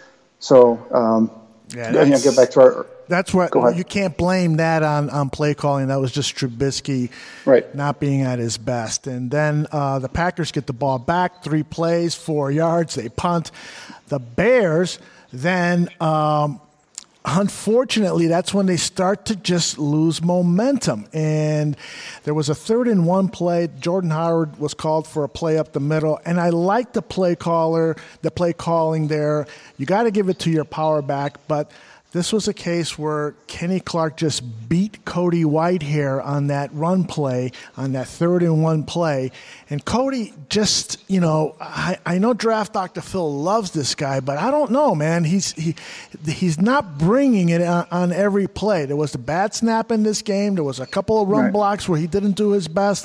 So, um,
yeah,
you know, get back to our.
That's what you can't blame that on, on play calling. That was just Trubisky
right.
not being at his best. And then uh, the Packers get the ball back, three plays, four yards. They punt. The Bears then, um, unfortunately, that's when they start to just lose momentum. And there was a third and one play. Jordan Howard was called for a play up the middle. And I like the play caller, the play calling there. You got to give it to your power back, but this was a case where Kenny Clark just beat Cody Whitehair on that run play, on that third and one play. And Cody just, you know, I, I know Draft Doctor Phil loves this guy, but I don't know, man. He's he he's not bringing it on, on every play. There was a bad snap in this game. There was a couple of run
right.
blocks where he didn't do his best.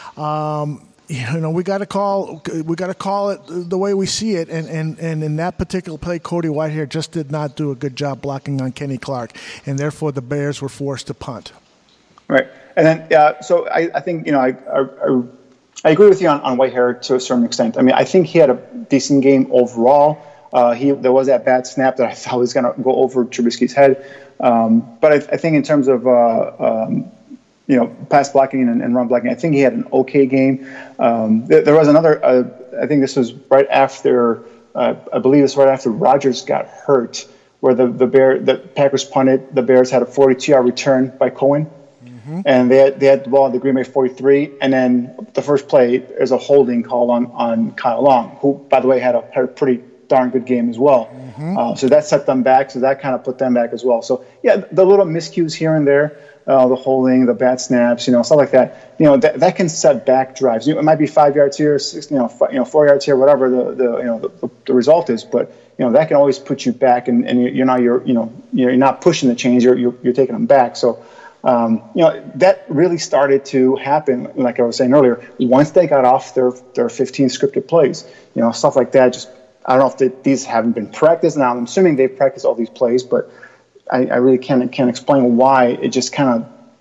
Um, You know, we got to call. We got to call it the way we see it, and, and, and in that particular play, Cody Whitehair just did not do a good job blocking on Kenny Clark, and therefore the Bears were forced to punt.
Right, and then uh, so I, I think you know I, I I agree with you on, on Whitehair to a certain extent. I mean, I think he had a decent game overall. Uh, he there was that bad snap that I thought was going to go over Trubisky's head, um, but I, I think in terms of uh, um, you know, pass blocking and, and run blocking, I think he had an okay game. Um, there, there was another, uh, I think this was right after, uh, I believe this was right after Rodgers got hurt, where the, the Bear, the Packers punted, the Bears had a forty-two-yard return by Cohen, mm-hmm. and they had, they had the ball at the Green Bay forty-three, and then the first play, there's a holding call on, on Kyle Long, who, by the way, had a, had a pretty darn good game as well. Mm-hmm. Uh, so that set them back, so that kind of put them back as well. So, yeah, the little miscues here and there, Uh, the holding, the bad snaps, you know, stuff like that. You know, that, that can set back drives. You know, it might be five yards here, six, you know, five, you know, four yards here, whatever the, the you know the, the result is. But you know, that can always put you back, and, and you're not you're you know you're not pushing the chains. You're you're, you're taking them back. So um, you know that really started to happen, like I was saying earlier. Once they got off their their fifteen scripted plays, you know, stuff like that. Just I don't know if they, these haven't been practiced. Now I'm assuming they've practiced all these plays, but I, I really can't can't explain why it just kind of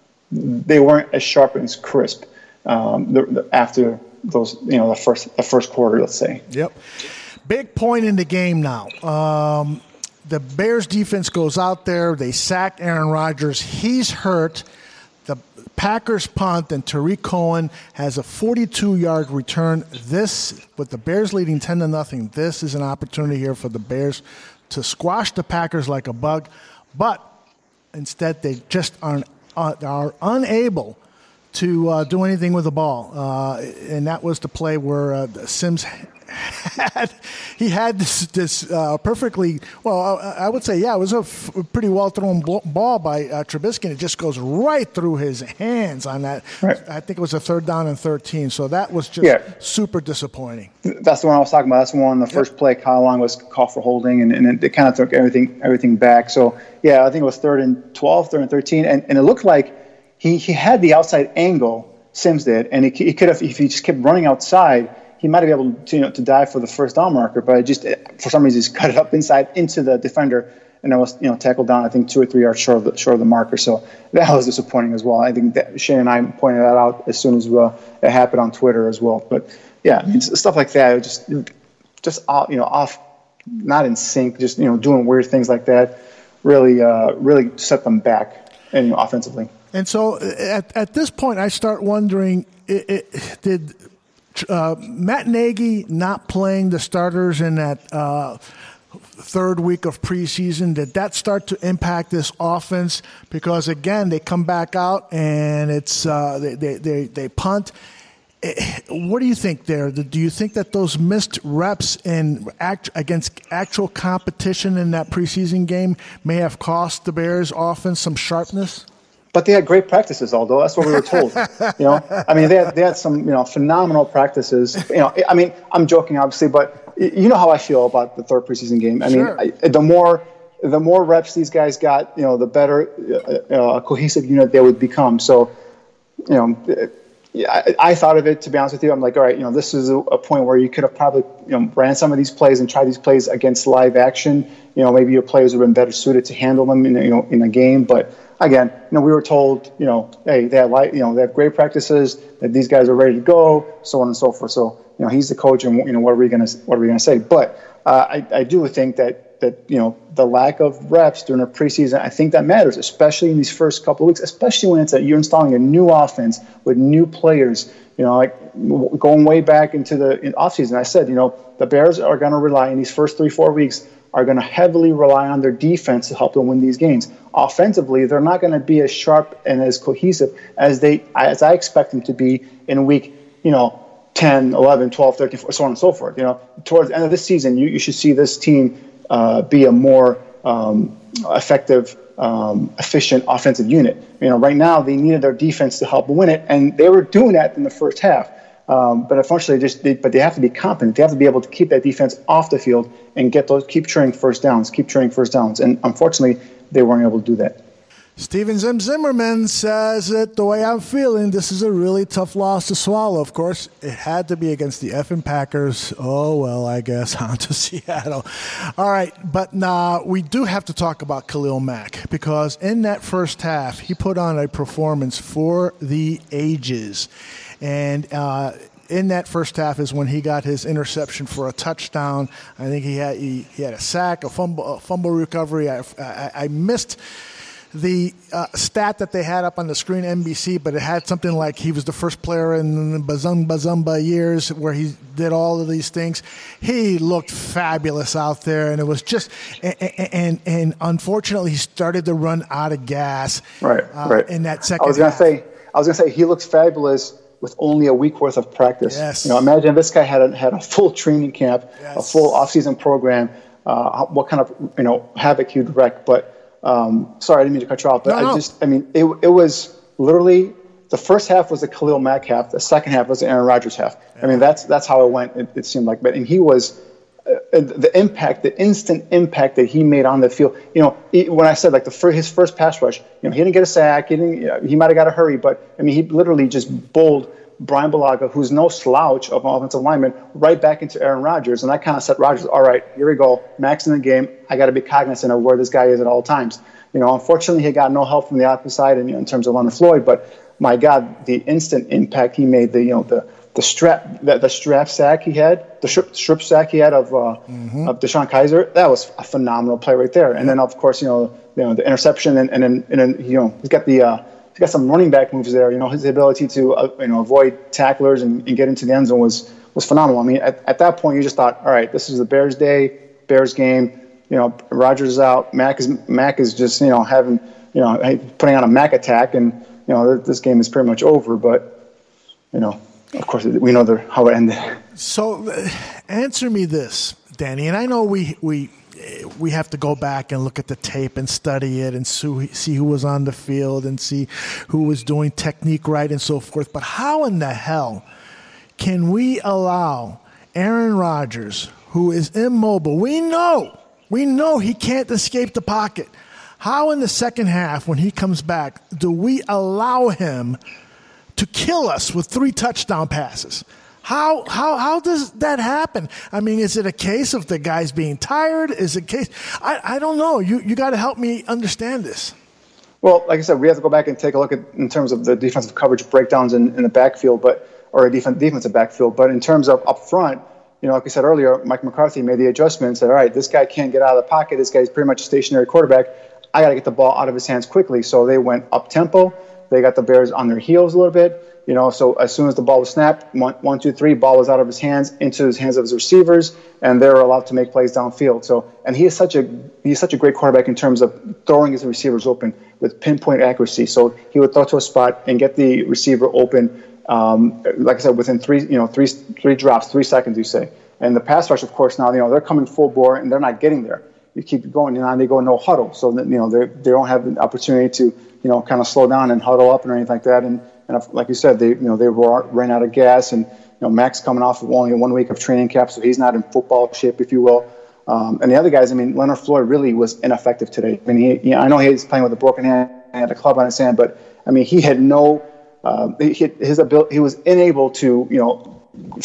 they weren't as sharp and as crisp um, the, the, after those you know the first the first quarter, let's say.
Yep, big point in the game now. Um, the Bears defense goes out there, they sack Aaron Rodgers. He's hurt. The Packers punt, and Tariq Cohen has a forty-two-yard return. This, with the Bears leading ten to nothing, this is an opportunity here for the Bears to squash the Packers like a bug. But instead, they just aren't, uh, are unable to uh, do anything with the ball. Uh, and that was the play where uh, Sims had he had this, this uh, perfectly well. I, I would say, yeah, it was a f- pretty well thrown ball by uh, Trubisky. And it just goes right through his hands on that.
Right.
I think it was a third down and thirteen. So that was just
yeah.
super disappointing.
That's the one I was talking about. That's the one. The first yep. play, Kyle Long was called for holding, and, and it, it kind of took everything everything back. So yeah, I think it was third and twelve, third and thirteen, and, and it looked like he he had the outside angle. Sims did, and he, he could have if he just kept running outside. He might have been able to, you know, to dive for the first down marker, but it just for some reason just cut it up inside into the defender, and it was you know tackled down I think two or three yards short of the short of the marker. So that was disappointing as well. I think that Shane and I pointed that out as soon as uh, it happened on Twitter as well. But yeah, it's stuff like that, it just just off, you know off, not in sync, just you know doing weird things like that, really uh, really set them back, and you know, offensively.
And so at at this point, I start wondering, it, it, did. Uh, Matt Nagy not playing the starters in that uh, third week of preseason, did that start to impact this offense? Because, again, they come back out and it's uh, they, they, they, they punt. What do you think there? Do you think that those missed reps in act, against actual competition in that preseason game may have cost the Bears offense some sharpness?
But they had great practices, although that's what we were told. You know, I mean, they had, they had some, you know, phenomenal practices. You know, I mean, I'm joking, obviously, but you know how I feel about the third preseason game. I
sure.
mean, I, the more the more reps these guys got, you know, the better uh, cohesive unit they would become. So, you know, yeah, I, I thought of it, to be honest with you. I'm like, all right, you know, this is a, a point where you could have probably, you know, ran some of these plays and tried these plays against live action. You know, maybe your players would have been better suited to handle them in, you know, in a game, but. Again, you know, we were told, you know, hey, they have, you know, they have great practices, that these guys are ready to go, so on and so forth. So, you know, he's the coach, and you know, what are we gonna, what are we gonna say? But uh, I, I do think that that you know the lack of reps during a preseason, I think that matters, especially in these first couple of weeks, especially when it's a, you're installing a new offense with new players. You know, like going way back into the in offseason, I said, you know, the Bears are going to rely in these first three, four weeks are going to heavily rely on their defense to help them win these games. Offensively, they're not going to be as sharp and as cohesive as they as I expect them to be in week, you know, ten, eleven, twelve, thirteen, so on and so forth. You know, towards the end of this season, you, you should see this team uh, be a more um, effective, um, efficient offensive unit. You know, right now they needed their defense to help win it, and they were doing that in the first half. Um, but unfortunately, just they, but they have to be competent. They have to be able to keep that defense off the field and get those, keep churning first downs, keep churning first downs. And unfortunately, they weren't able to do that.
Steven Zim Zimmerman says it the way I'm feeling. This is a really tough loss to swallow. Of course, it had to be against the effing Packers. Oh, well, I guess on to Seattle. All right, but nah, we do have to talk about Khalil Mack because in that first half, he put on a performance for the ages. And uh, in that first half is when he got his interception for a touchdown. I think he had he, he had a sack, a fumble, a fumble recovery. I, I, I missed the uh, stat that they had up on the screen, N B C, but it had something like he was the first player in the Bazumba Zumba years where he did all of these things. He looked fabulous out there, and it was just and and, and unfortunately he started to run out of gas.
Right,
uh,
right.
In that second.
I was gonna
half.
say, I was gonna say he looks fabulous with only a week worth of practice.
Yes.
You know, imagine if this guy had a, had a full training camp,
Yes.
a full off-season program. Uh, what kind of you know havoc he'd wreck, but. Um, sorry, I didn't mean to cut you off, but
no, no.
I just, I mean, it, it was literally the first half was the Khalil Mack half, the second half was the Aaron Rodgers half. Yeah. I mean, that's that's how it went. It, it seemed like, but and he was uh, the impact, the instant impact that he made on the field. You know, he, when I said like the first, his first pass rush, you know, he didn't get a sack, he didn't, you know, he might have got a hurry, but I mean, he literally just bowled Brian Bulaga, who's no slouch of an offensive lineman, right back into Aaron Rodgers. And that kind of set Rodgers, all right, here we go. Max in the game. I got to be cognizant of where this guy is at all times. You know, unfortunately, he got no help from the opposite side in, you know, in terms of Leonard Floyd. But my God, the instant impact he made, the you know the the strap the, the strap sack he had, the strip, strip sack he had of uh, mm-hmm. of Deshaun Kaiser, that was a phenomenal play right there. And then of course, you know, you know the interception and and then and then you know he's got the uh, he's got some running back moves there. You know, his ability to uh, you know avoid tacklers and, and get into the end zone was was phenomenal. I mean, at, at that point, you just thought, all right, this is the Bears' day, Bears game. You know, Rodgers is out. Mack is Mack is just you know having you know putting on a Mack attack, and you know this game is pretty much over. But you know, of course, we know the, how it ended.
So, uh, answer me this, Danny. And I know we we we have to go back and look at the tape and study it and see who was on the field and see who was doing technique right and so forth. But how in the hell can we allow Aaron Rodgers, who is immobile? We know. We know he can't escape the pocket. How in the second half, when he comes back, do we allow him to kill us with three touchdown passes? How how how does that happen? I mean, is it a case of the guys being tired? Is it a case? I, I don't know. You you got to help me understand this.
Well, like I said, we have to go back and take a look at in terms of the defensive coverage breakdowns in, in the backfield, but or a defense, defensive backfield. But in terms of up front, you know, like I said earlier, Mike McCarthy made the adjustment, said, all right, this guy can't get out of the pocket. This guy's pretty much a stationary quarterback. I got to get the ball out of his hands quickly. So they went up-tempo. They got the Bears on their heels a little bit. You know, so as soon as the ball was snapped, one, one, two, three, ball was out of his hands, into his hands of his receivers, and they were allowed to make plays downfield. So, and he is such a he's such a great quarterback in terms of throwing his receivers open with pinpoint accuracy. So he would throw to a spot and get the receiver open, um, like I said, within three, you know, three three drops, three seconds, you say. And the pass rush, of course, now you know they're coming full bore and they're not getting there. You keep going, and they go no huddle, so that you know they they don't have an opportunity to you know kind of slow down and huddle up and anything like that. And and if, like you said, they you know they ran out of gas, and you know Max coming off of only one week of training camp, so he's not in football shape, if you will. Um, and the other guys, I mean, Leonard Floyd really was ineffective today. I mean, he, you know, I know he's playing with a broken hand and had a club on his hand, but I mean, he had no uh, he, his ability. He was unable to you know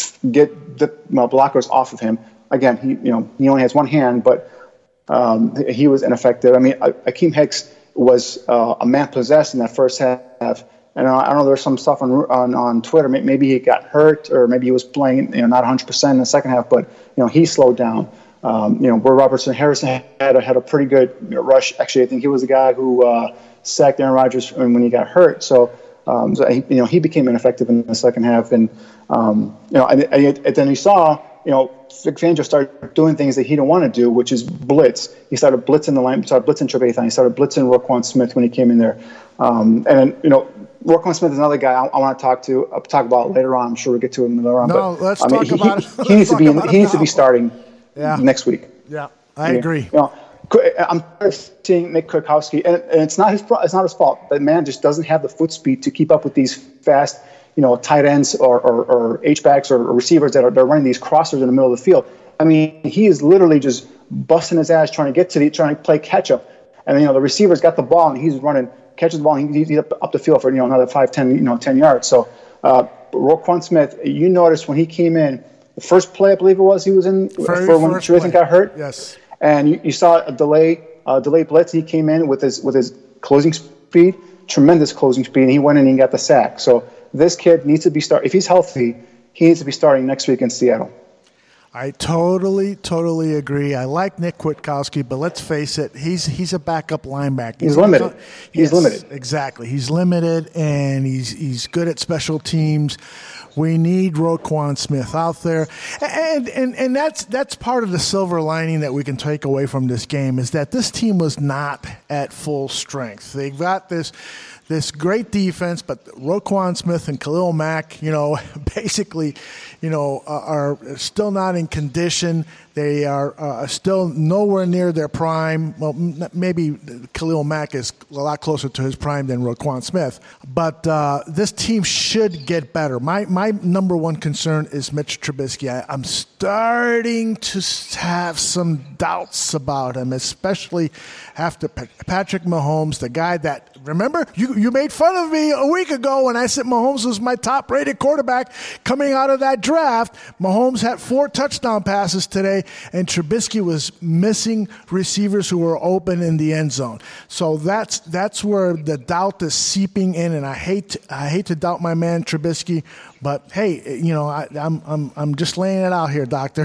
get the you know, blockers off of him. Again, he you know he only has one hand, but um, he was ineffective. I mean, Akeem Hicks was uh, a man possessed in that first half. And I don't know, there's some stuff on, on on Twitter. Maybe he got hurt, or maybe he was playing, you know, not one hundred percent in the second half. But you know, he slowed down. Um, you know, where Robertson Harrison had a, had a pretty good you know, rush. Actually, I think he was the guy who uh, sacked Aaron Rodgers when he got hurt. So, um, so he, you know, he became ineffective in the second half. And, um, you know, and, and, and then you saw, you know, Vic Fangio started doing things that he didn't want to do, which is blitz. He started blitzing the line, started blitzing Trevathan. He started blitzing Roquan Smith when he came in there. Um, and, you know, Roquan Smith is another guy I, I want to talk to, I'll talk about later on. I'm sure we'll get to him later on.
No,
but,
let's
I mean,
talk
he,
about
he,
it.
He needs to be,
Let's talk
he needs
about
to be starting
yeah.
next week.
Yeah, I
Yeah.
agree.
You know, I'm seeing Nick Kwiatkowski, and, and it's not his it's not his fault. The man just doesn't have the foot speed to keep up with these fast, you know, tight ends or, or, or H-backs or, or receivers that are they're running these crossers in the middle of the field. I mean, he is literally just busting his ass trying to get to the trying to play catch up, and you know the receiver's got the ball and he's running catches the ball and he's up, up the field for you know another five, ten, you know, ten yards. So, uh, Roquan Smith, you noticed when he came in, the first play I believe it was he was in
Very
for when
first
Trevathan
play.
got hurt.
Yes.
And you, you saw a delay, uh, delay blitz. He came in with his with his closing speed, tremendous closing speed, and he went in and he got the sack. So this kid needs to be start. If he's healthy, he needs to be starting next week in Seattle.
I totally, totally agree. I like Nick Kwiatkowski, but let's face it, he's he's a backup linebacker.
He's limited. He's
yes,
limited.
Exactly. He's limited, and he's he's good at special teams. We need Roquan Smith out there, and and and that's that's part of the silver lining that we can take away from this game is that this team was not at full strength. They've got this. This great defense, but Roquan Smith and Khalil Mack, you know, basically, you know, are still not in condition. They are uh, still nowhere near their prime. Well, maybe Khalil Mack is a lot closer to his prime than Roquan Smith. But uh, this team should get better. My my number one concern is Mitch Trubisky. I, I'm starting to have some doubts about him, especially after Patrick Mahomes, the guy that, remember, you, you made fun of me a week ago when I said Mahomes was my top-rated quarterback coming out of that draft. Mahomes had four touchdown passes today, and Trubisky was missing receivers who were open in the end zone. So that's that's where the doubt is seeping in, and I hate to, I hate to doubt my man Trubisky, but hey, you know I, I'm I'm I'm just laying it out here, Doctor.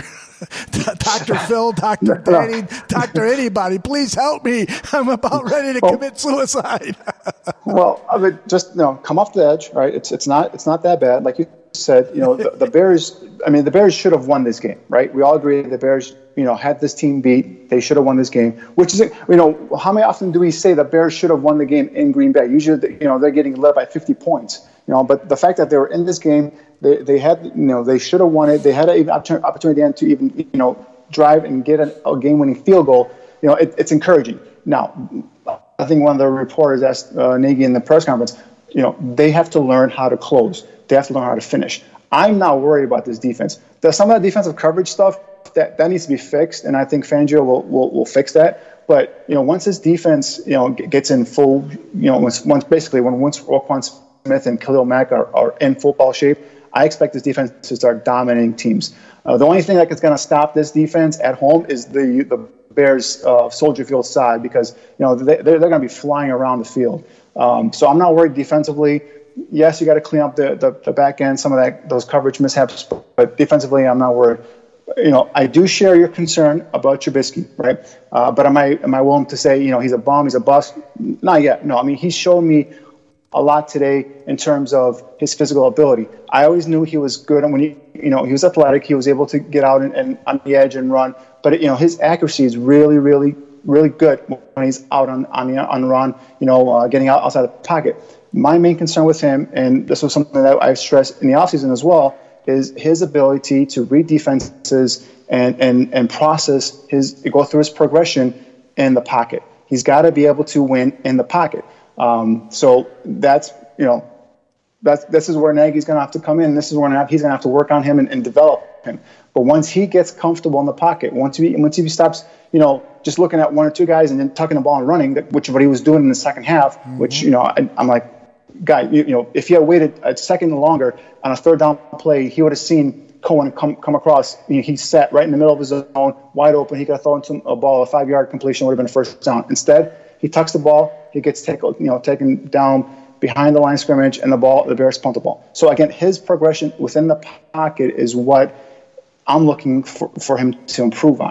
Doctor Phil, Doctor Danny, Doctor anybody, please help me. I'm about ready to
well,
commit suicide.
Well, I mean, just you know, come off the edge, right? It's it's not it's not that bad, like you said. You know, the, the Bears. I mean, the Bears should have won this game, right? We all agree the Bears, you know, had this team beat. They should have won this game. Which is, you know, how many often do we say the Bears should have won the game in Green Bay? Usually, you know, they're getting led by fifty points. You know, but the fact that they were in this game, they they had, you know, they should have won it. They had an opportunity at the end to even, you know, drive and get a, a game-winning field goal. You know, it, it's encouraging. Now, I think one of the reporters asked uh, Nagy in the press conference, you know, they have to learn how to close. They have to learn how to finish. I'm not worried about this defense. There's some of that defensive coverage stuff that, that needs to be fixed, and I think Fangio will, will will fix that. But you know, once this defense, you know, gets in full, you know, once, once basically when once Roquan Smith and Khalil Mack are, are in football shape, I expect this defense to start dominating teams. Uh, the only thing that is going to stop this defense at home is the the Bears' uh, Soldier Field side, because you know they, they're they're going to be flying around the field. Um, so I'm not worried defensively. Yes, you got to clean up the, the, the back end, some of that those coverage mishaps, but defensively, I'm not worried. You know, I do share your concern about Trubisky, right? Uh, but am I am I willing to say, you know, he's a bum, he's a bust? Not yet. No, I mean, he's shown me a lot today in terms of his physical ability. I always knew he was good, and when he, you know, he was athletic, he was able to get out and, and on the edge and run. But you know, his accuracy is really, really, really good when he's out on on the on the run. You know, uh, getting out outside the pocket. My main concern with him, and this was something that I've stressed in the offseason as well, is his ability to read defenses and and and process his go through his progression in the pocket. He's got to be able to win in the pocket. Um, so that's you know that's this is where Nagy's going to have to come in. This is where he's going to have to work on him and, and develop him. But once he gets comfortable in the pocket, once he once he stops, you know, just looking at one or two guys and then tucking the ball and running, which what he was doing in the second half, mm-hmm. which you know I, I'm like. Guy, you, you know, if he had waited a second longer on a third down play, he would have seen Cohen come come across. You know, he sat right in the middle of his zone, wide open. He could have thrown some, a ball, a five-yard completion would have been a first down. Instead, he tucks the ball. He gets taken, you know, taken down behind the line of scrimmage, and the ball, the Bears punt the ball. So again, his progression within the pocket is what I'm looking for, for him to improve on.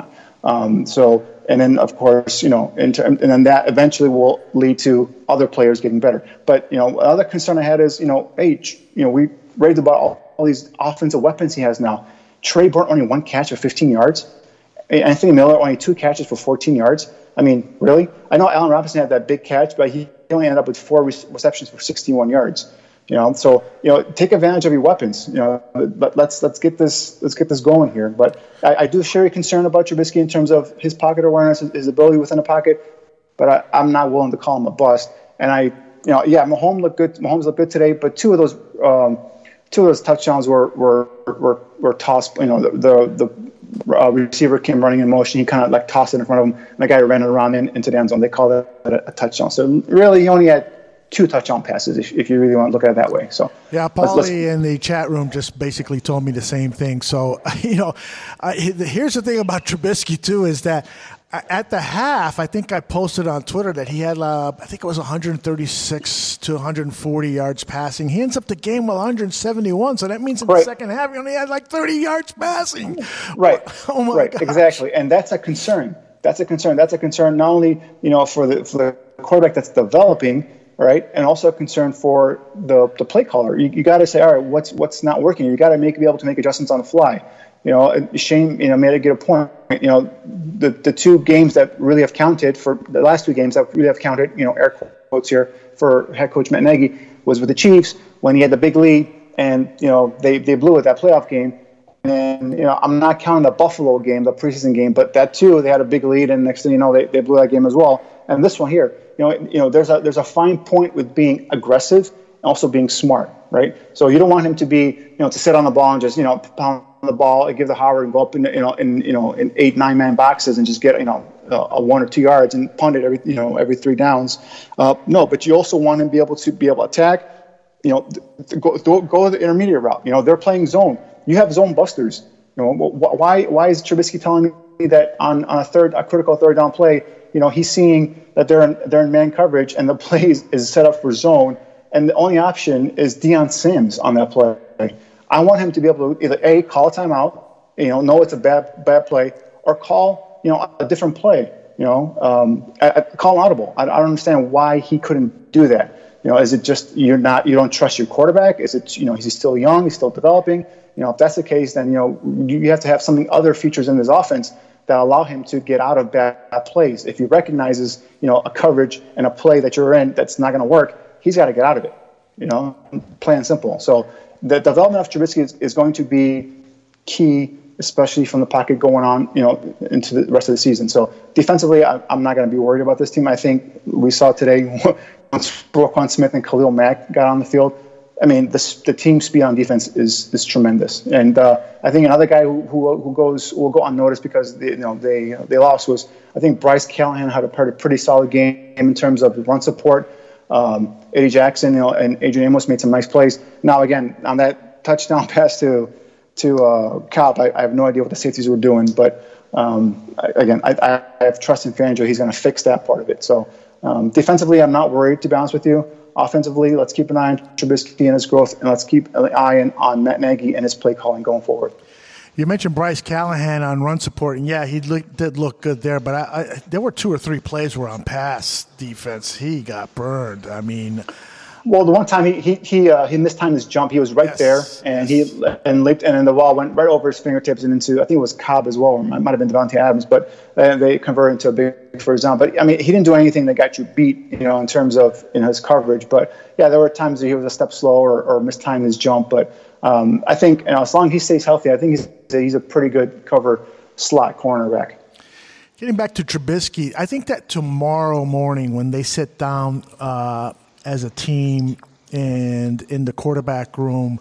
Um, so, and then of course, you know, in term, and then that eventually will lead to other players getting better. But you know, another concern I had is, you know, age. You know, we raved about all, all these offensive weapons he has now. Trey Burton only one catch for fifteen yards. Anthony Miller only two catches for fourteen yards. I mean, really? I know Allen Robinson had that big catch, but he only ended up with four receptions for sixty-one yards. You know, so you know, take advantage of your weapons. You know, but let's let's get this let's get this going here. But I, I do share a concern about Trubisky in terms of his pocket awareness, his ability within the pocket. But I, I'm not willing to call him a bust. And I, you know, yeah, Mahomes looked good. Mahomes looked good today, but two of those um, two of those touchdowns were were were, were tossed. You know, the the, the uh, receiver came running in motion. He kind of like tossed it in front of him, and the guy ran it around in, into the end zone. They called that a, a touchdown. So really, he only had two touchdown passes, if, if you really want to look at it that way. So
yeah, Paulie in the chat room just basically told me the same thing. So, you know, I, here's the thing about Trubisky, too, is that at the half, I think I posted on Twitter that he had, uh, I think it was one thirty-six to one forty yards passing. He ends up the game with one seventy-one, so that means in right. the second half he only had like thirty yards passing.
Right.
Oh, my
right.
gosh.
Exactly. And that's a concern. That's a concern. That's a concern not only, you know, for the, for the quarterback that's developing, right, and also a concern for the the play caller. You, you got to say, all right, what's what's not working? You got to make be able to make adjustments on the fly. You know, Shane, you know, made it get a point. You know, the the two games that really have counted for the last two games that really have counted. You know, air quotes here for head coach Matt Nagy was with the Chiefs when he had the big lead, and you know they they blew it that playoff game. And you know, I'm not counting the Buffalo game, the preseason game, but that too, they had a big lead, and next thing you know, they, they blew that game as well. And this one here, you know, you know, there's a there's a fine point with being aggressive and also being smart, right? So you don't want him to be, you know, to sit on the ball and just, you know, pound the ball and give the Howard and go up in, you know, in you know, in eight nine man boxes and just get, you know, a one or two yards and punt it every, you know, every three downs. Uh, no, but you also want him to be able to be able to attack, you know, go go, go the intermediate route. You know, they're playing zone. You have zone busters. You know, why why is Trubisky telling me that on, on a third a critical third down play, you know, he's seeing that they're in, they're in man coverage and the play is, is set up for zone, and the only option is Deion Sims on that play. I want him to be able to either A, call a timeout, you know, know it's a bad bad play, or call, you know, a different play, you know, um, I, I call an audible. I, I don't understand why he couldn't do that. You know, is it just you're not you don't trust your quarterback? Is it, you know, he's still young, he's still developing? You know, if that's the case, then, you know, you have to have something, other features in his offense that allow him to get out of bad plays. If he recognizes, you know, a coverage and a play that you're in that's not going to work, he's got to get out of it, you know, plain and simple. So the development of Trubisky is, is going to be key, especially from the pocket going on, you know, into the rest of the season. So defensively, I, I'm not going to be worried about this team. I think we saw today once Roquan Smith and Khalil Mack got on the field, I mean, the, the team speed on defense is is tremendous, and uh, I think another guy who, who who goes will go unnoticed because they, you know they they lost was, I think, Bryce Callahan had a pretty solid game in terms of run support. Um, Eddie Jackson, you know, and Adrian Amos made some nice plays. Now again, on that touchdown pass to to uh, Cobb, I, I have no idea what the safeties were doing, but um, I, again, I, I have trust in Fangio. He's going to fix that part of it. So um, defensively, I'm not worried, to be honest with you. Offensively, let's keep an eye on Trubisky and his growth, and let's keep an eye on, on Matt Nagy and his play calling going forward.
You mentioned Bryce Callahan on run support, and yeah, he look, did look good there, but I, I, there were two or three plays where on pass defense he got burned. I mean,
well, the one time he he he, uh, he mistimed his jump, he was right yes, there, and yes. he and leaped, and then the ball went right over his fingertips and into, I think it was Cobb as well, or it might have been Devontae Adams, but uh, they converted into a big first down. But I mean, he didn't do anything that got you beat, you know, in terms of in his coverage. But yeah, there were times that he was a step slow or, or mistimed his jump. But um, I think, you know, as long as he stays healthy, I think he's he's a pretty good cover slot cornerback.
Getting back to Trubisky, I think that tomorrow morning when they sit down uh, as a team and in the quarterback room,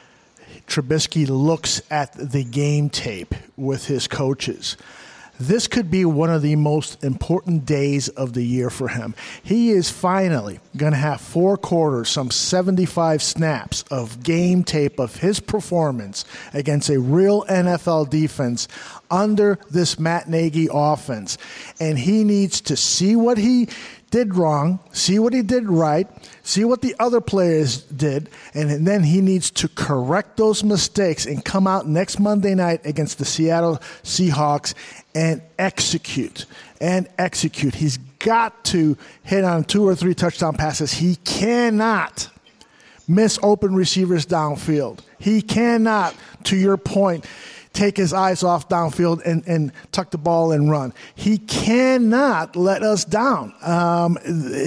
Trubisky looks at the game tape with his coaches. This could be one of the most important days of the year for him. He is finally going to have four quarters, some seventy-five snaps of game tape of his performance against a real N F L defense under this Matt Nagy offense. And he needs to see what he did wrong, see what he did right, see what the other players did, and then he needs to correct those mistakes and come out next Monday night against the Seattle Seahawks and execute. And execute. He's got to hit on two or three touchdown passes. He cannot miss open receivers downfield. He cannot, to your point, take his eyes off downfield and, and tuck the ball and run. He cannot let us down. Um,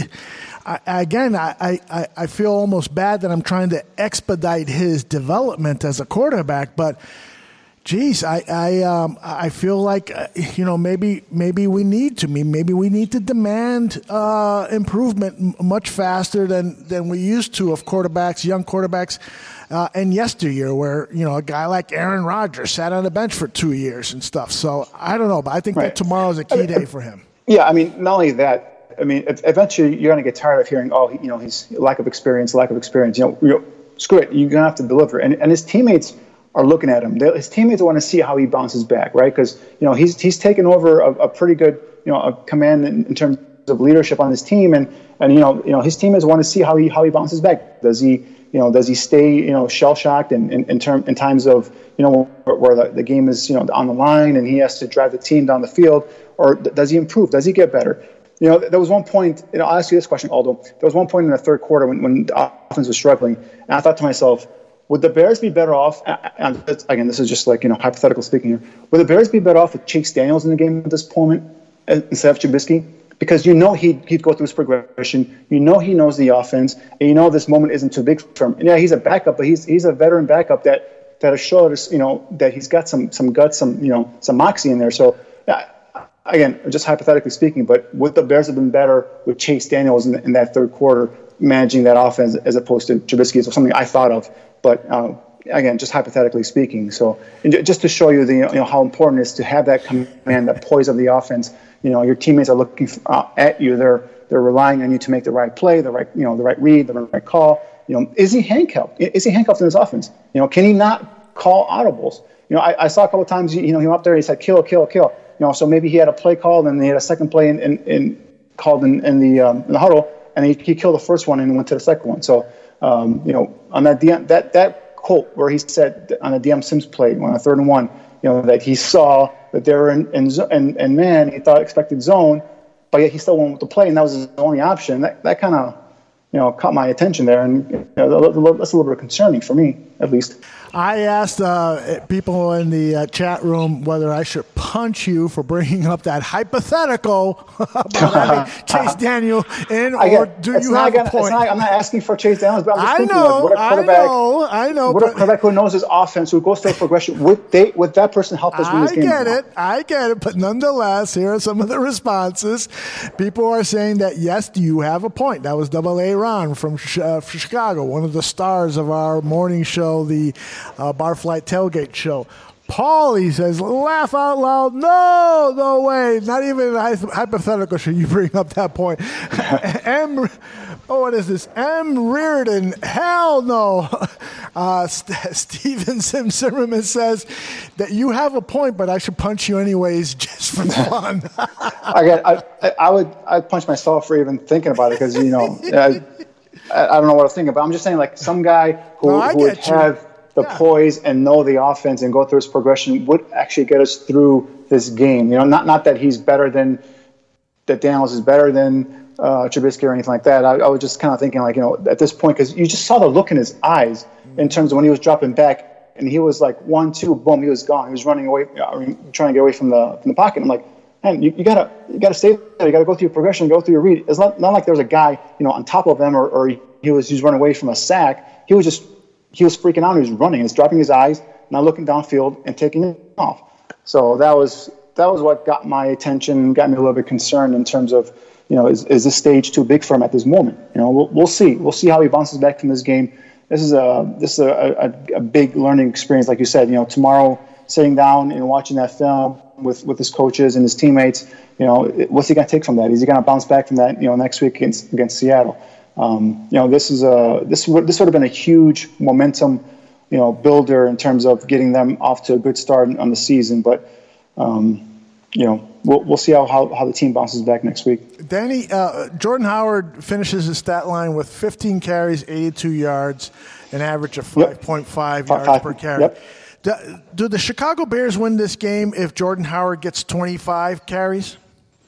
I, again, I, I, I feel almost bad that I'm trying to expedite his development as a quarterback, but geez, I I, um, I feel like uh, you know maybe maybe we need to maybe we need to demand uh, improvement m- much faster than, than we used to of quarterbacks, young quarterbacks, uh, in yesteryear, where you know a guy like Aaron Rodgers sat on the bench for two years and stuff. So I don't know, but I think
right.
that tomorrow's a key
I mean,
day for him.
Yeah, I mean, not only that, I mean, eventually you're going to get tired of hearing, oh, you know, he's lack of experience, lack of experience. You know, you know screw it, you're going to have to deliver, and and his teammates are looking at him. They, his teammates want to see how he bounces back, right? Because you know he's he's taken over a, a pretty good you know a command in, in terms of leadership on his team, and and you know you know his teammates want to see how he how he bounces back. Does he you know does he stay you know shell shocked in in, in term in times of you know where, where the, the game is you know on the line and he has to drive the team down the field, or does he improve? Does he get better? You know, there was one point. You know, I'll ask you this question, Aldo. There was one point in the third quarter when when the offense was struggling, and I thought to myself, would the Bears be better off, and again, this is just like, you know, hypothetical speaking here, would the Bears be better off with Chase Daniels in the game at this moment instead of Trubisky? Because you know he'd, he'd go through his progression, you know he knows the offense, and you know this moment isn't too big for him. And yeah, he's a backup, but he's he's a veteran backup that, that has showed us, you know, that he's got some some guts, some, you know, some moxie in there. So, yeah, again, just hypothetically speaking, but would the Bears have been better with Chase Daniels in, in that third quarter managing that offense as opposed to Trubisky? So something I thought of. But uh, again, just hypothetically speaking. So and just to show you the you know how important it is to have that command, that poise of the offense. You know, your teammates are looking uh, at you. They're they're relying on you to make the right play, the right you know the right read, the right call. You know, is he handcuffed? Is he handcuffed in this offense? You know, can he not call audibles? You know, I, I saw a couple of times. You know, he went up there. He said, "Kill, kill, kill." You know, so maybe he had a play called and he had a second play in, in, in called in, in the um, in the huddle, and he, he killed the first one and went to the second one. So. Um, you know, on that D M, that that quote where he said on a D M Sims play on a third and one, you know, that he saw that they were in in and and man, he thought expected zone, but yet he still went with the play, and that was his only option. That that kind of you know caught my attention there, and you know, that's a little bit concerning for me, at least.
I asked uh, people in the uh, chat room whether I should punch you for bringing up that hypothetical about having Chase Daniel in, or
get,
do you have
gonna,
a point?
Not, I'm not asking for Chase Daniels, but I'm just
I
thinking,
know,
like, what a quarterback,
I know, I know.
What a quarterback who knows his offense, who goes through a progression, would, they, would that person help us win this
I
game?
I get it, I get it, but nonetheless, here are some of the responses. People are saying that, yes, you have a point. That was Double A Ron from uh, Chicago, one of the stars of our morning show, the uh, Barflight Tailgate Show. Paulie says, laugh out loud. No, no way. Not even hypothetical should you bring up that point. M, oh, what is this? M. Reardon. Hell no. Uh, St- Steven Sim Zimmerman says that you have a point, but I should punch you anyways just for fun.
Again, I, I would I'd punch myself for even thinking about it because, you know, I, I don't know what I was thinking, but I'm just saying, like, some guy who,
no,
who would you. have the yeah. poise and know the offense and go through his progression would actually get us through this game. You know, not not that he's better than, that Daniels is better than uh, Trubisky or anything like that. I, I was just kind of thinking, like, you know, at this point, because you just saw the look in his eyes in terms of when he was dropping back and he was like one, two, boom, he was gone. He was running away, I mean, trying to get away from the from the pocket. I'm like, man, you, you gotta you gotta stay there. You gotta go through your progression, go through your read. It's not not like there was a guy, you know, on top of him or, or he was he was running away from a sack. He was just He was freaking out. He was running. He was dropping his eyes, not looking downfield, and taking it off. So that was that was what got my attention, got me a little bit concerned in terms of, you know, is, is this stage too big for him at this moment? You know, we'll, we'll see. We'll see how he bounces back from this game. This is a this is a, a, a big learning experience, like you said. You know, tomorrow sitting down and watching that film with, with his coaches and his teammates. You know, what's he going to take from that? Is he going to bounce back from that? You know, next week against against Seattle. Um, you know, this is a this would this would have been a huge momentum, you know, builder in terms of getting them off to a good start on the season. But um, you know, we'll we'll see how, how, how the team bounces back next week.
Danny, uh, Jordan Howard finishes his stat line with fifteen carries, eighty-two yards, an average of five point five
yep.
yards per carry.
Yep.
Do, do the Chicago Bears win this game if Jordan Howard gets twenty-five carries?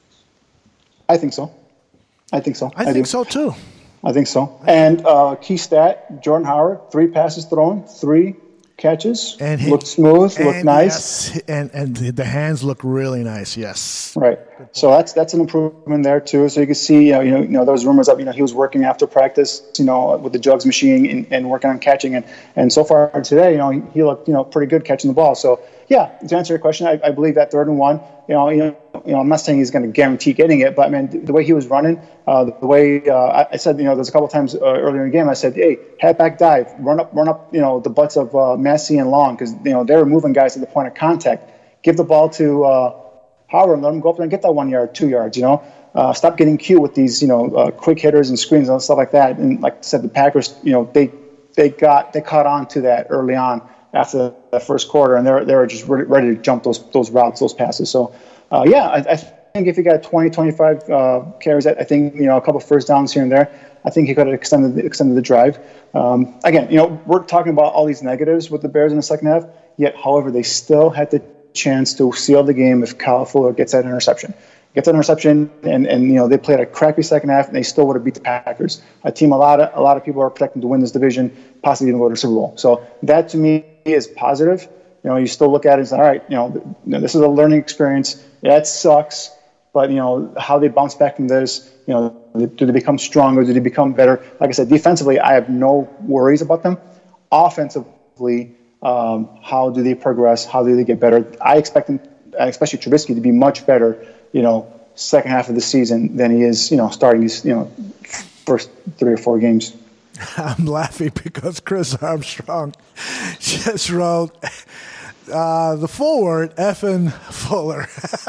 I think so. I think so.
I,
I
think
do.
so, too.
I think so. And uh, key stat, Jordan Howard, three passes thrown, three catches. And he looked smooth, looked nice.
Yes, and, and the hands look really nice, yes.
Right. So that's that's an improvement there, too. So you can see, you know, you know, you know there was rumors of, you know, he was working after practice, you know, with the jugs machine and, and working on catching. And, and so far today, you know, he, he looked, you know, pretty good catching the ball. So, yeah, to answer your question, I, I believe that third and one, you know, you know, you know, I'm not saying he's going to guarantee getting it, but I mean, the way he was running, uh, the way uh, I said, you know, there's a couple of times uh, earlier in the game, I said, hey, head back dive, run up, run up, you know, the butts of uh, Massey and Long, because, you know, they were moving guys to the point of contact. Give the ball to uh, Howard and let him go up there and get that one yard, two yards, you know. Uh, stop getting cute with these, you know, uh, quick hitters and screens and stuff like that. And like I said, the Packers, you know, they they got they caught on to that early on after the first quarter, and they're they were just re- ready to jump those those routes, those passes. So, uh, yeah, I, I think if you got twenty, twenty-five uh, carries, I think, you know, a couple first downs here and there, I think he could have extended the, extended the drive. Um, again, you know, we're talking about all these negatives with the Bears in the second half. Yet, however, they still had the chance to seal the game if Kyle Fuller gets that interception. Gets that interception, and, and you know, they played a crappy second half, and they still would have beat the Packers, a team a lot of a lot of people are projecting to win this division, possibly even go to the Super Bowl. So that to me is positive. You know, you still look at it and say, all right, you know, this is a learning experience. Yeah, it sucks, but you know how they bounce back from this. You know, do they become stronger? Do they become better? Like I said, defensively, I have no worries about them. Offensively, um, how do they progress? How do they get better? I expect them, especially Trubisky, to be much better, you know, second half of the season than he is, you know, starting these, you know, first three or four games.
I'm laughing because Chris Armstrong just wrote uh, the full word effing Fuller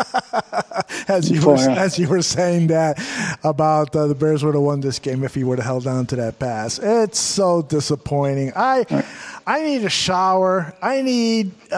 as you were as you were saying that about uh, the Bears would have won this game if he would have held on to that pass. It's so disappointing. I right. I need a shower. I need uh,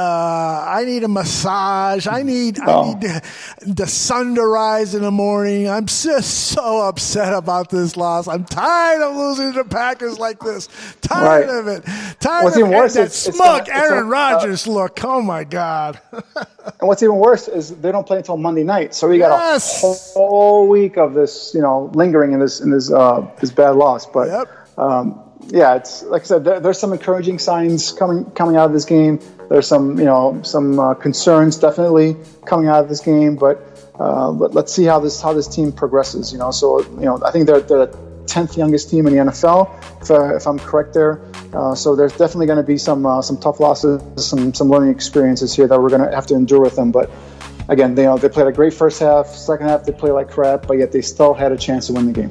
I need a massage. I need oh. I need the, the sun to rise in the morning. I'm just so upset about this loss. I'm tired of losing to the Packers like this. Tired right. of it. Tired what's of even worse that is, smug it's a, it's Aaron a, Rodgers uh, look. Oh my God.
And what's even worse is they don't play until Monday night, so we got yes. a whole, whole week of this, you know, lingering in this in this uh, this bad loss. But. Yep. Um, Yeah, it's like I said. There, there's some encouraging signs coming coming out of this game. There's some, you know, some uh, concerns definitely coming out of this game. But uh, but let's see how this how this team progresses. You know, so you know, I think they're they're the tenth youngest team in the N F L, if, uh, if I'm correct there. Uh, so there's definitely going to be some uh, some tough losses, some some learning experiences here that we're going to have to endure with them. But again, they you know they played a great first half. Second half they played like crap, but yet they still had a chance to win the game.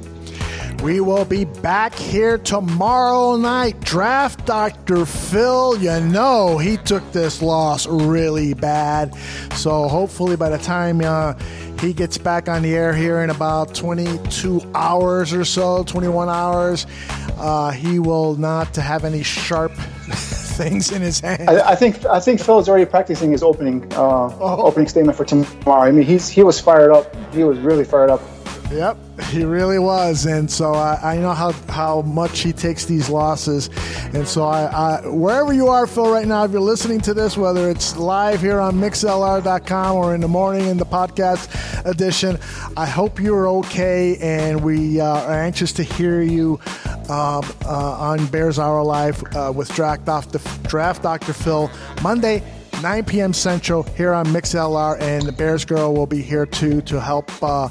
We will be back here tomorrow night. Draft Doctor Phil, you know he took this loss really bad. So hopefully by the time uh, he gets back on the air here in about twenty-two hours or so, twenty-one hours, uh, he will not have any sharp things in his hand.
I, I think I think Phil is already practicing his opening uh, oh. opening statement for tomorrow. I mean, he's he was fired up. He was really fired up.
Yep, he really was, and so I, I know how, how much he takes these losses, and so I, I wherever you are, Phil, right now, if you're listening to this, whether it's live here on mix L R dot com or in the morning in the podcast edition, I hope you're okay, and we uh, are anxious to hear you uh, uh, on Bears Hour Live uh, with Draft Doctor Draft Doctor Phil Monday, nine p.m. Central here on Mix L R, and the Bears Girl will be here too to help uh,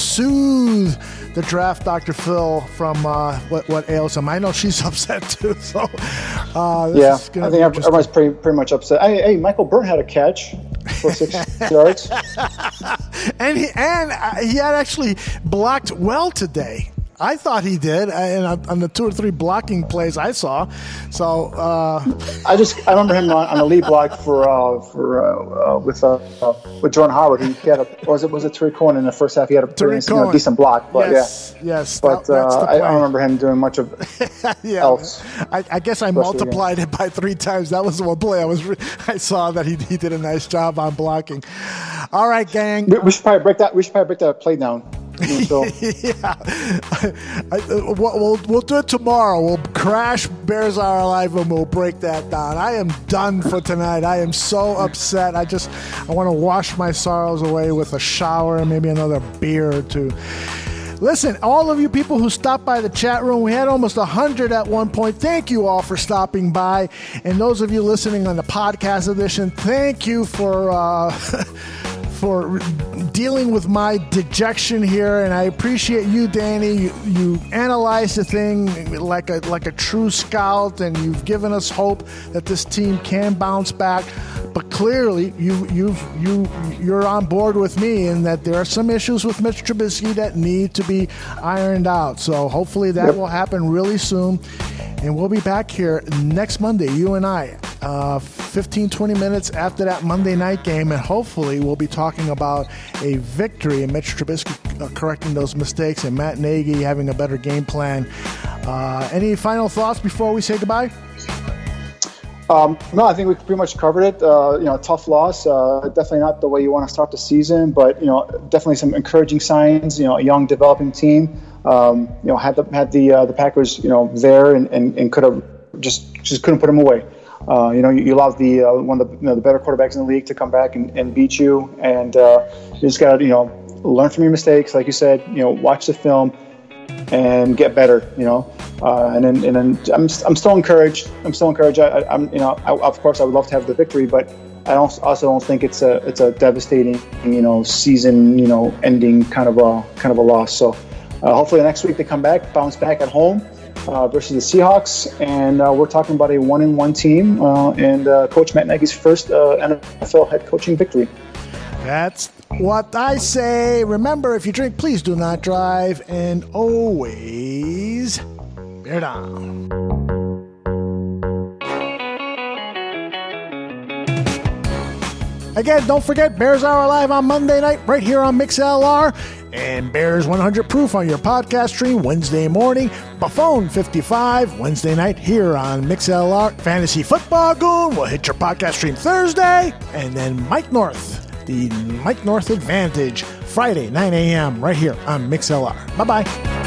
soothe the Draft Doctor Phil from uh, what, what ails him. I know she's upset too. So uh, this
yeah,
is gonna
I think everyone's pretty pretty much upset. Hey, hey, Michael Byrne had a catch for six yards,
and he and uh, he had actually blocked well today. I thought he did, and on the two or three blocking plays I saw. So uh,
I just I remember him on, on the lead block for uh, for uh, uh, with uh, uh, with Jordan Howard. He had a or was it was it Tariq Cohen in the first half? He had a pretty you know, decent block, but
yes,
yeah,
yes.
But
that,
uh, I, I don't remember him doing much of
yeah,
else.
I, I guess I multiplied it by three times. That was the one play I was. Re- I saw that he he did a nice job on blocking. All right, gang.
We, we should probably break that. We should probably break that play down. So.
yeah, I, I, we'll we'll do it tomorrow. We'll crash Bears Are Alive and we'll break that down. I am done for tonight. I am so upset. I just I want to wash my sorrows away with a shower and maybe another beer or two. Listen, all of you people who stopped by the chat room, we had almost one hundred at one point. Thank you all for stopping by. And those of you listening on the podcast edition, thank you for uh, for dealing with my dejection here. And I appreciate you, Danny. You, you analyzed the thing like a like a true scout, and you've given us hope that this team can bounce back. But clearly, you you you you're on board with me in that there are some issues with Mitch Trubisky that need to be ironed out. So hopefully that yep. will happen really soon. And we'll be back here next Monday, you and I, uh, fifteen, twenty minutes after that Monday night game. And hopefully we'll be talking about a victory and Mitch Trubisky uh, correcting those mistakes and Matt Nagy having a better game plan. Uh, any final thoughts before we say goodbye?
Um, no, I think we pretty much covered it. Uh, you know, tough loss. Uh, definitely not the way you want to start the season, but you know, definitely some encouraging signs. You know, a young developing team. Um, you know, had the had the uh, the Packers, you know, there and, and, and could have just just couldn't put them away. Uh, you know, you, you allowed the uh, one of the, you know, the better quarterbacks in the league to come back and, and beat you, and uh, you just got to you know learn from your mistakes, like you said. You know, watch the film and get better. You know. Uh, and then, and then I'm, I'm still encouraged. I'm still encouraged. I, I'm, you know, I, of course, I would love to have the victory, but I also don't think it's a, it's a devastating, you know, season, you know, ending kind of a, kind of a loss. So, uh, hopefully next week they come back, bounce back at home uh, versus the Seahawks, and uh, we're talking about a one-and-one team uh, and uh, Coach Matt Nagy's first uh, N F L head coaching victory.
That's what I say. Remember, if you drink, please do not drive, and always. Bear down. Again, don't forget, Bears Are Alive on Monday night, right here on MixLR, and Bears one hundred Proof on your podcast stream Wednesday morning. Buffon fifty-five, Wednesday night here on MixLR. Fantasy Football Goon will hit your podcast stream Thursday, and then Mike North, the Mike North Advantage, Friday, nine a.m., right here on MixLR. Bye-bye.